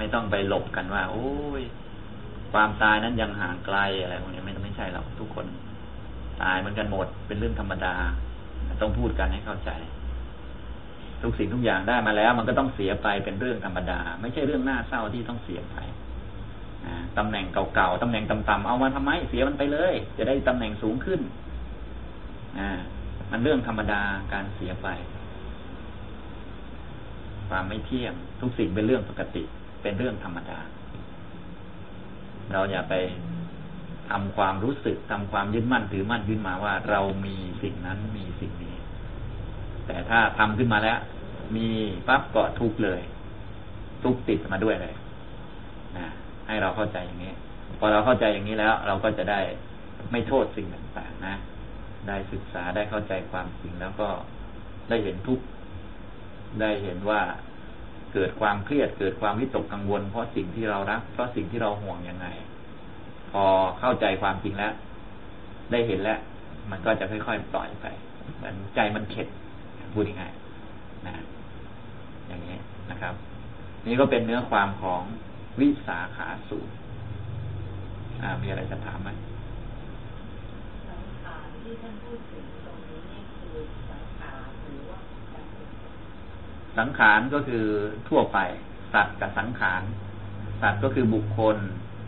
ไม่ต้องไปหลบกันว่าโอ้ยความตายนั้นยังห่างไกลอะไรพวกนี้ไม่ไม่ใช่หรอกทุกคนตายเหมือนกันหมดเป็นเรื่องธรรมดาต้องพูดกันให้เข้าใจทุกสิ่งทุกอย่างได้มาแล้วมันก็ต้องเสียไปเป็นเรื่องธรรมดาไม่ใช่เรื่องน่าเศร้าที่ต้องเสียไปตำแหน่งเก่าๆตำแหน่งต่ำๆเอามาทำไมเสียมันไปเลยจะได้ตำแหน่งสูงขึ้นมันเรื่องธรรมดาการเสียไปความไม่เที่ยงทุกสิ่งเป็นเรื่องปกติเป็นเรื่องธรรมดาเราอย่าไปทำความรู้สึกทำความยึดมั่นถือมั่นขึ้นมาว่าเรามีสิ่งนั้นมีสิ่งนี้แต่ถ้าทำขึ้นมาแล้วมีปั๊บก็ทุกข์เลยทุกข์ติดมาด้วยเลยนะให้เราเข้าใจอย่างนี้พอเราเข้าใจอย่างนี้แล้วเราก็จะได้ไม่โทษสิ่งต่างๆนะได้ศึกษาได้เข้าใจความจริงแล้วก็ได้เห็นทุกข์ได้เห็นว่าเกิดความเครียดเกิดความวิตกกังวลเพราะสิ่งที่เรารักเพราะสิ่งที่เราห่วงยังไงพอเข้าใจความจริงแล้วได้เห็นแล้วมันก็จะค่อยๆปล่อยไปเหมือนใจมันเข็ดพูดง่ายๆนะอย่างนี้นะครับนี่ก็เป็นเนื้อความของวิสาขาสูตรมีอะไรจะถามไหมสังขารที่ท่านพูดถึงตรงนี้นี่คือสังขารหรือว่าสังขารก็คือทั่วไปสัตว์กับสังขารสัตว์ก็คือบุคคล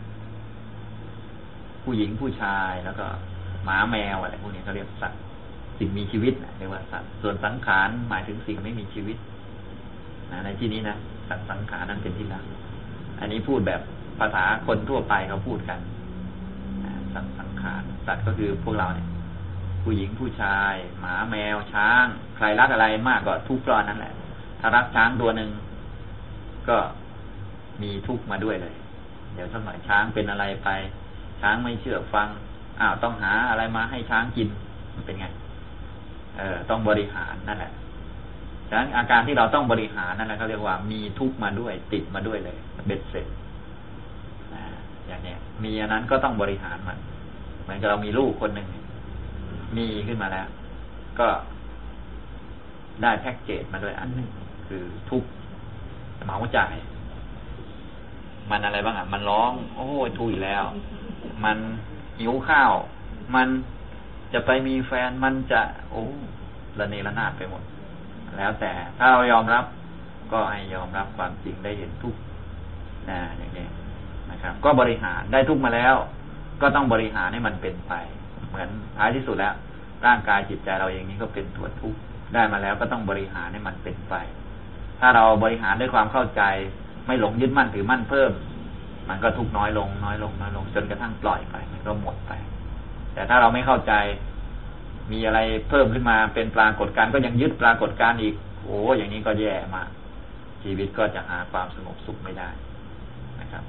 ผู้หญิงผู้ชายแล้วก็หมาแมวอะไรพวกนี้เขาเรียกสัตว์สิ่งมีชีวิตเรียกว่าสัตว์ส่วนสังขารหมายถึงสิ่งไม่มีชีวิตนะในที่นี้นะสัตว์สังขารนั้นเป็นที่หลังอันนี้พูดแบบภาษาคนทั่วไปเขาพูดกันสัตว์สังขารสัตว์ก็คือพวกเราเนี่ยผู้หญิงผู้ชายหมาแมวช้างใครรักอะไรมากก็ทุกข์ร้อนนั่นแหละถ้ารักช้างตัวหนึ่งก็มีทุกข์มาด้วยเลยเดี๋ยวสักหน่อยช้างเป็นอะไรไปช้างไม่เชื่อฟังอ้าวต้องหาอะไรมาให้ช้างกินมันเป็นไงเออต้องบริหารนั่นแหละฉะนั้นอาการที่เราต้องบริหารนั่นแหละเขาเรียกว่ามีทุกข์มาด้วยติดมาด้วยเลยเบ็ดเสร็จอย่างนี้มีอันนั้นก็ต้องบริหารมันเหมือนกับเรามีลูกคนหนึ่งมีขึ้นมาแล้วก็ได้แพ็กเกจมาด้วยอันหนึ่งคือทุกเหมาจ่ายมันอะไรบ้างอ่ะมันร้องโอ้ยทุยแล้วมันหิวข้าวมันจะไปมีแฟนมันจะโอ้ระเนระนาดไปหมดแล้วแต่ถ้าเรายอมรับก็ให้ยอมรับความจริงได้เห็นทุกนะอย่างนี้นะครับก็บริหารได้ทุกมาแล้วก็ต้องบริหารให้มันเป็นไปเหมือนท้ายที่สุดแล้วร่างกายจิตใจเราเองนี้ก็เป็นตัวทุกข์ได้มาแล้วก็ต้องบริหารให้มันเป็นไปถ้าเราบริหารด้วยความเข้าใจไม่หลงยึดมั่นถือมั่นเพิ่มมันก็ทุกข์น้อยลงน้อยลงน้อยลงจนกระทั่งปล่อยไปมันก็หมดไปแต่ถ้าเราไม่เข้าใจมีอะไรเพิ่มขึ้นมาเป็นปรากฏการณ์ก็ยังยึดปรากฏการณ์อีกโอ้อย่างนี้ก็แย่มากชีวิตก็จะหาความสงบสุขไม่ได้นะครับ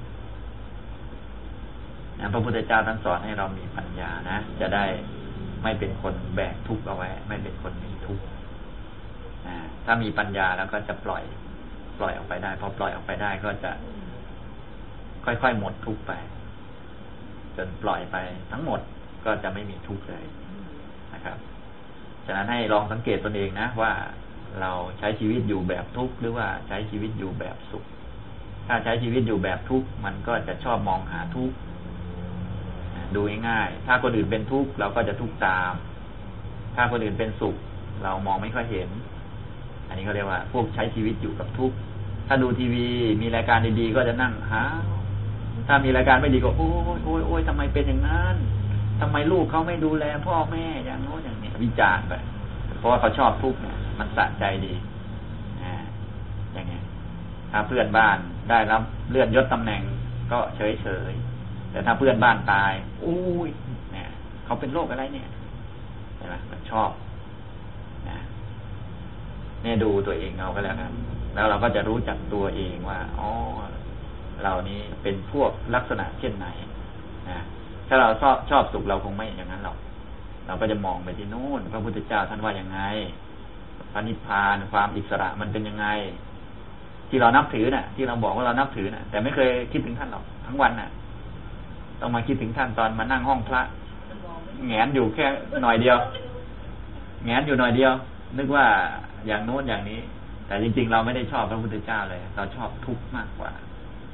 พระพุทธเจ้าท่านสอนให้เรามีปัญญานะจะได้ไม่เป็นคนแบกทุกข์เอาไว้ไม่เป็นคนมีทุกข์ถ้ามีปัญญาแล้วก็จะปล่อยปล่อยออกไปได้พอปล่อยออกไปได้ก็จะค่อยๆหมดทุกข์ไปจนปล่อยไปทั้งหมดก็จะไม่มีทุกข์เลยนะครับฉะนั้นให้ลองสังเกตตนเองนะว่าเราใช้ชีวิตอยู่แบบทุกข์หรือว่าใช้ชีวิตอยู่แบบสุขถ้าใช้ชีวิตอยู่แบบทุกข์มันก็จะชอบมองหาทุกข์ดูง่ายๆถ้าคนอื่นเป็นทุกข์เราก็จะทุกข์ตามถ้าคนอื่นเป็นสุขเรามองไม่ค่อยเห็นอันนี้เขาเรียกว่าพวกใช้ชีวิตอยู่กับทุกข์ถ้าดูทีวีมีรายการดีๆก็จะนั่งหาถ้ามีรายการไม่ดีก็โอ้ยโอ้ยโอ้ยทำไมเป็นอย่างนั้นทำไมลูกเขาไม่ดูแลพ่อแม่อย่างโน้นอย่างนี้วิจารณ์ไปเพราะว่าเขาชอบทุกข์เนี่ยมันสะใจดีอ่าอย่างเงี้ยถ้าเพื่อนบ้านได้รับเลื่อนยศตำแหน่งก็เฉยเฉยแต่ถ้าเพื่อนบ้านตายอุ้ยเนี่ยเขาเป็นโรคอะไรเนี่ยใช่ไหมมันชอบนะเนี่ยดูตัวเองเอาก็แล้วกันแล้วเราก็จะรู้จักตัวเองว่าอ๋อเรานี้เป็นพวกลักษณะเช่นไหนนะถ้าเราชอบชอบสุขเราคงไม่อย่างนั้นหรอกเราก็จะมองไปที่โน้นพระพุทธเจ้าท่านว่ายังไงพระนิพพานความอิสระมันเป็นยังไงที่เรานับถือน่ะที่เราบอกว่าเรานับถือน่ะแต่ไม่เคยคิดถึงท่านหรอกทั้งวันน่ะต้องมาคิดถึงท่านตอนมานั่งห้องพระแงนอยู่แค่หน่อยเดียวแงนอยู่หน่อยเดียวนึกว่าอย่างโน้นอย่างนี้แต่จริงๆเราไม่ได้ชอบพระพุทธเจ้าเลยเราชอบทุกข์มากกว่า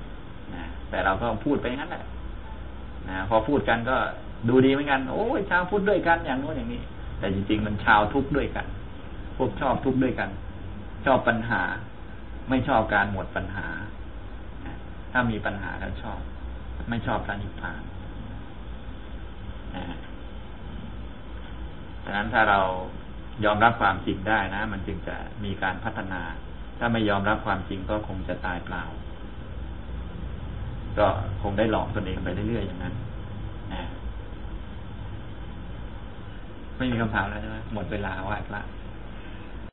นะแต่เราก็พูดไปงั้นแหละนะพอพูดกันก็ดูดีเหมือนกันโอ้ยชาวพุทธด้วยกันอย่างโน้นอย่างนี้แต่จริงๆมันชาวทุกข์ด้วยกันพวกชอบทุกข์ด้วยกันชอบปัญหาไม่ชอบการหมดปัญหาถ้ามีปัญหาแล้วชอบไม่ชอบพระนิพพานดังนั้นถ้าเรายอมรับความจริงได้นะมันจึงจะมีการพัฒนาถ้าไม่ยอมรับความจริงก็คงจะตายเปล่าก็คงได้หลอกตนเองไปเรื่อยๆอย่างนั้นไม่มีคำถามแล้วใช่ไหมหมดเวลาไหว้พระ